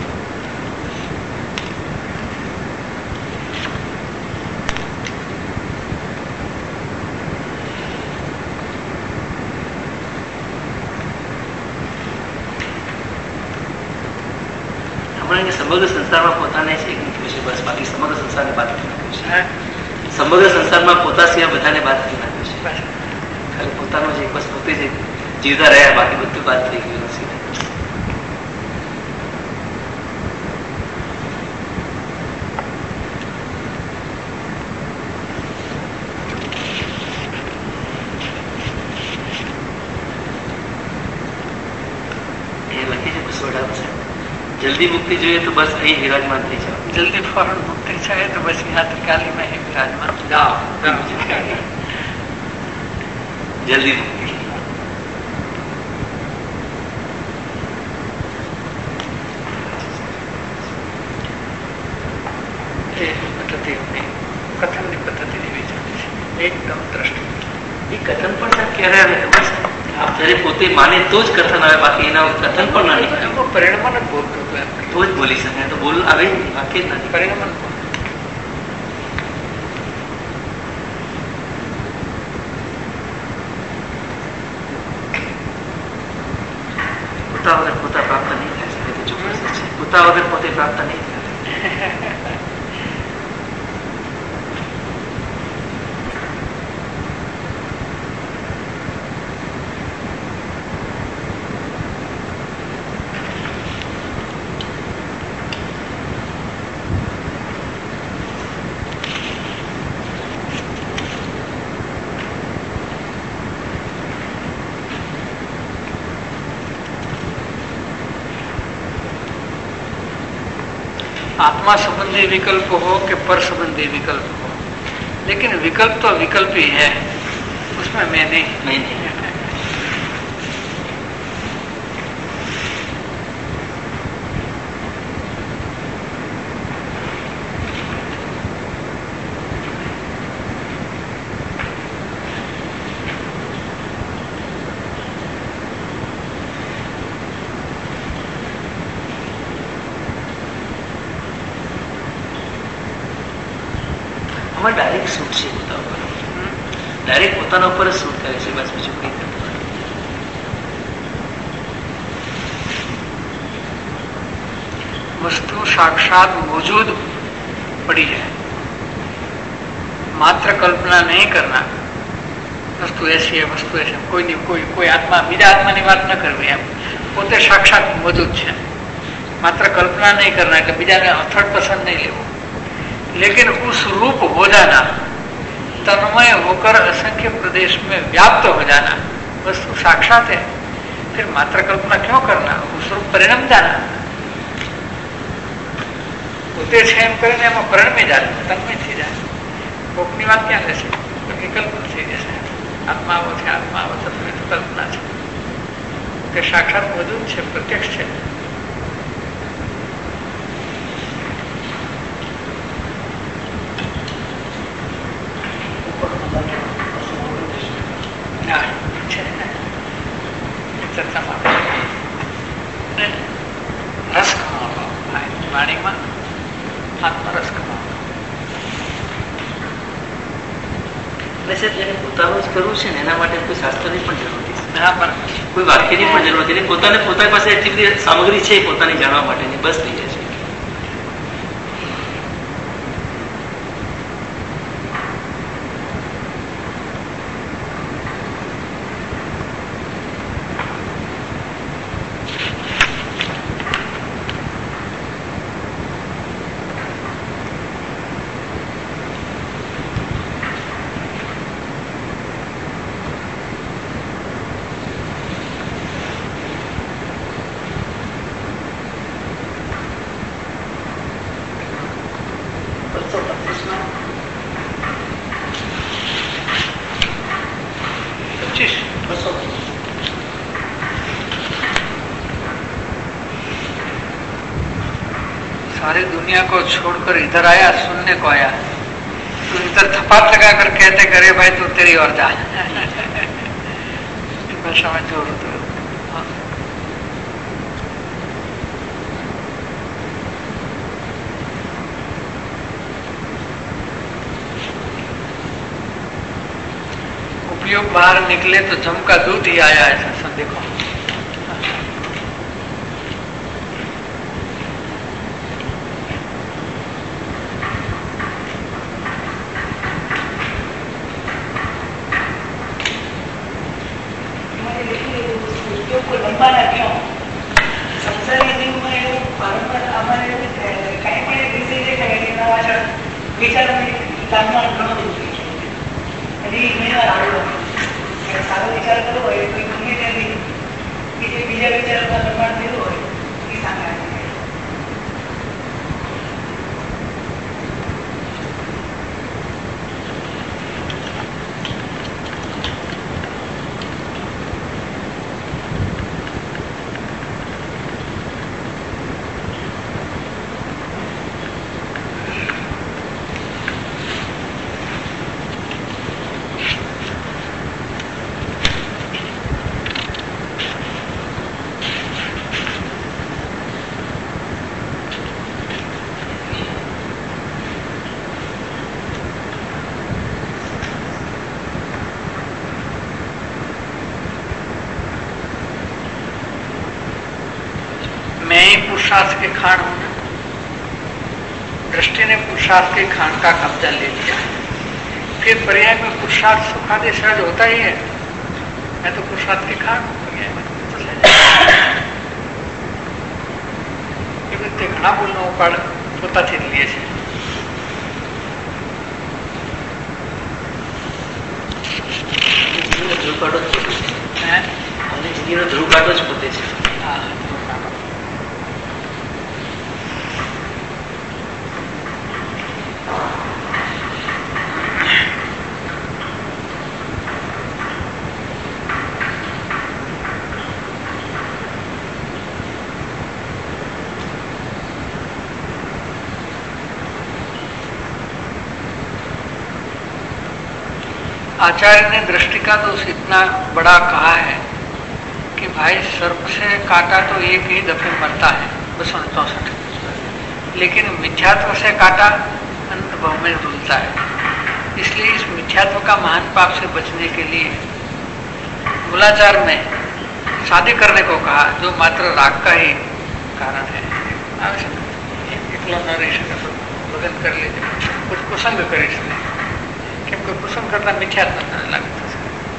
સમગ્ર સંસારમાં પોતાને છે બસ, બાકી સમગ્ર સંસારને બાદ કરી નાખ્યું છે. સમગ્ર સંસારમાં પોતા સિવાય બધાને બાદ કરી નાખ્યું છે. ખાલી પોતાનો જે બસ પોતે જ જીવતા રહ્યા, બાકી બધું બાદ થઈ ગયું છે. એ લખી છે કુશવડા છે. जल्दी मुक्ति જોઈએ તો બસ અહીં વિરાજમાન થઈ જાઓ. जल्दी फौरन मुक्ति चाहिए तो बस यहाँ त्रिकाली में ही विराजमान जाओ. जल्दी मुक्ति. पद्धति कथन ની પદ્ધતિ એવી છે એકદમ દ્રષ્ટિ. એ કથન પણ ક્યારે આવે ખબર છે? આચાર્ય પોતે માને તો જ કથન આવે, બાકી એના કથન પણ ના નીકળે. પરિણમન જ બોલતું હતું એમ તો જ બોલી શકે, તો બોલ આવે જ નહીં, વાક્ય જ નથી. પરિણમન પોતા વગર પોતા પ્રાપ્ત નહીં થાય શકે, તો ચોક્કસ છે. પોતા વગર પોતે પ્રાપ્ત નહીં થાય. आत्मा संबंधी विकल्प हो कि पर संबंधी विकल्प हो, लेकिन विकल्प तो विकल्प ही है, उसमें मैं नहीं मैं नहीं. ડાયરેક્ટ શૂટ છે પોતા ઉપર, ડાયરેક્ટ પોતાના ઉપર જ શૂટ કરે છે, બસ બીજું કઈ કરતું નથી. वस्तु साक्षात मौजूद पड़ी है, मात्र कल्पना नहीं करना. वस्तु ऐसी है, वस्तु ऐसी है, कोई नहीं, कोई कोई आत्मा बीजा आत्मा की बात न करवी एम, पोते साक्षात मौजूद है, मात्र कल्पना नहीं करना એટલે બીજાને અથડ પસંદ नहीं लेવો. लेकिन उस रूप हो जाना, तन्मय होकर असंख्य प्रदेश में व्याप्त हो जाना, वस्तु साक्षात है. फिर मात्र कल्पना क्यों करना, उस रूप परिणम जाना. પોતે છે એમ કરીને એમાં પરિણમી જાય, તન્મય થઈ જાય. કોકની વાત ક્યાં લેશે, વિકલ્પ થઈ જશે. આત્મા આવો છે, આત્મા આવો છે, તો કલ્પના છે. તે સાક્ષાત મૌજૂદ છે, પ્રત્યક્ષ છે. રસ ખમાવો વાણીમાં, આત્મરસ ખમાવો. જેને પોતાનું જ કરવું છે ને એના માટે કોઈ શાસ્ત્રની પણ જરૂર નથી, બરાબર, કોઈ વાક્યની પણ જરૂર નથી. પોતાને પોતાની પાસે એટલી બધી સામગ્રી છે પોતાની જાણવા માટેની, બસ થઈ જાય છે. सारी दुनिया को छोड़कर इधर आया, सुनने को आया, तो इधर थपात लगा कर कहते करे भाई तू तेरी ओर जा. भाषा में जोर होता है. उपयोग बाहर निकले तो जम का दूध ही आया है. सब देखो, સારો વિચાર કરવો હોય કોઈ ગમે ત્યાંથી કે જે બીજા વિચારોમાં દબાણ થયું હોય એ સામે આવી જાય. पुरुषार्थ के खान होना, दृष्टि ने पुरुषार्थ के खान का कब्जा ले लिया। फिर पर्याय में पुरुषार्थ सुखादि सहज होता ही है। मैं तो पुरुषार्थ के खान हूं, पर्याय में તે ઘણા બોલનો ઉપાડ પોતાથી જ લે છે. ધ્રુવકાટો જ પોતે છે. હે અને જિંદગીનો ધ્રુવકાટો જ પોતે છે. હા, आचार्य ने दृष्टि का दोष इतना बड़ा कहा है कि भाई सर्प से काटा तो एक ही दफे मरता है, बस चौसठ, लेकिन मिथ्यात्व से काटा अंत भाव में रुलता है. इसलिए इस मिथ्यात्व का महान पाप से बचने के लिए मूलाचार में शादी करने को कहा, जो मात्र राग का ही कारण है. एकलो न रही શકે તો લગ્ન કરી લેજે, कुछ कुसंग કરી શકે, કેમ કે કુસંગ કરતા મિથ્યાત્વ થને લાગે છે.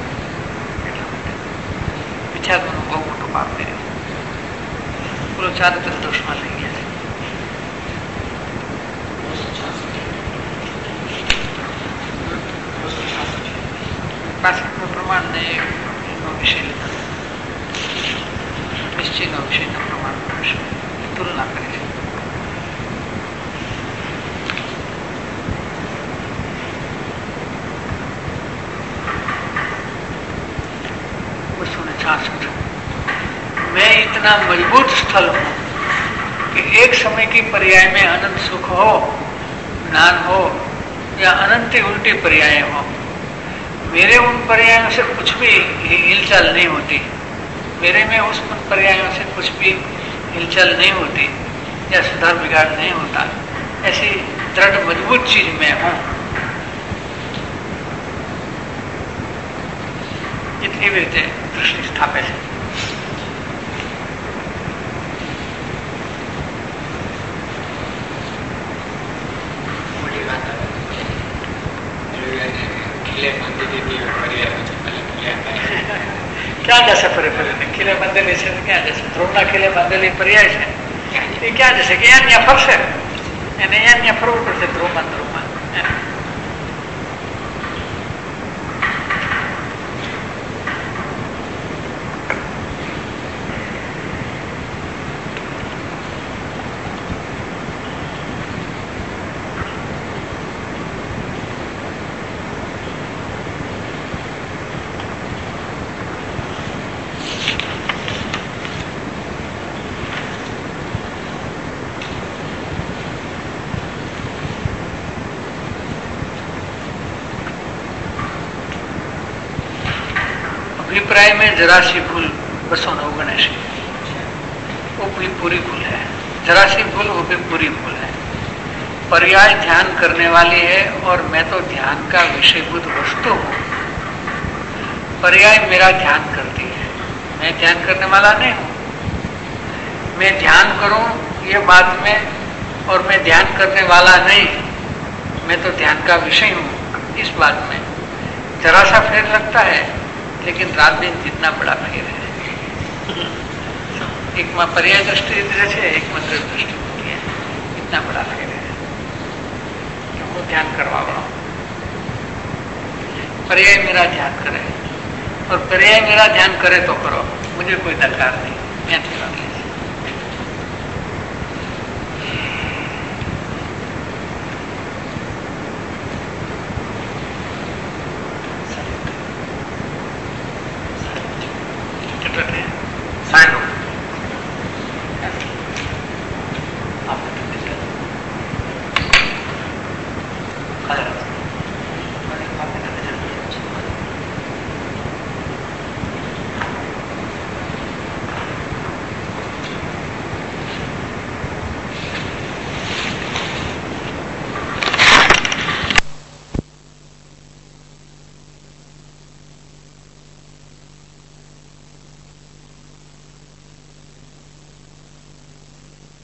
મિથ્યાત્વનો બહુ મોટો પાપ છે. પૂરો ચારિત્ર દોષમાં લઈ ગયા છે. પાછળનું પ્રમાણ ને એનો વિષય લીધો, નિશ્ચયનો વિષયનો પ્રમાણ તુલના કરી છે. मैं इतना मजबूत स्थल हूं कि एक समय की पर्याय में अनंत सुख हो, ज्ञान हो या अनंत उल्टी पर्याय हो, मेरे उन पर्यायों से कुछ भी हिलचाल नहीं होती, मेरे में उस पर्यायों से कुछ भी हिलचाल नहीं होती या सुधार बिगाड़ नहीं होता. ऐसी दृढ़ मजबूत चीज मैं हूं. इतनी रीते दृष्टि स्थापे છે. ક્યાં જશે ફરે ફરે? ખીલે બાંધેલી છે ક્યાં જશે? ધ્રુવના ખીલે બાંધેલી પર્યાય છે, એ ક્યાં જશે? કે અહીંયા ત્યાં ફરશે, એને અહીંયા ત્યાં ફરવું પડશે ધ્રુવમાં ધ્રુવમાં. अभिप्राय में जरा सी भूल बसो न गणेश, वो भी पूरी भूल है. जरा सी भूल वो भी पूरी भूल है. पर्याय ध्यान करने वाली है और मैं तो ध्यान का विषयभूत वस्तु हूं. पर्याय मेरा ध्यान करती है, मैं ध्यान करने वाला नहीं हूं. मैं ध्यान करूं ये बात में, और मैं ध्यान करने वाला नहीं, मैं तो ध्यान का विषय हूं, इस बात में जरा सा फेर लगता है, लेकिन रात दिन जितना बड़ा फेर है. एक में पर्याय दृष्टि है, एक में दृष्टि होती है, इतना बड़ा फेर है. वो ध्यान करवा वाला पर्याय मेरा ध्यान करे, और पर्याय मेरा ध्यान करे तो करो, मुझे कोई दरकार नहीं. मैं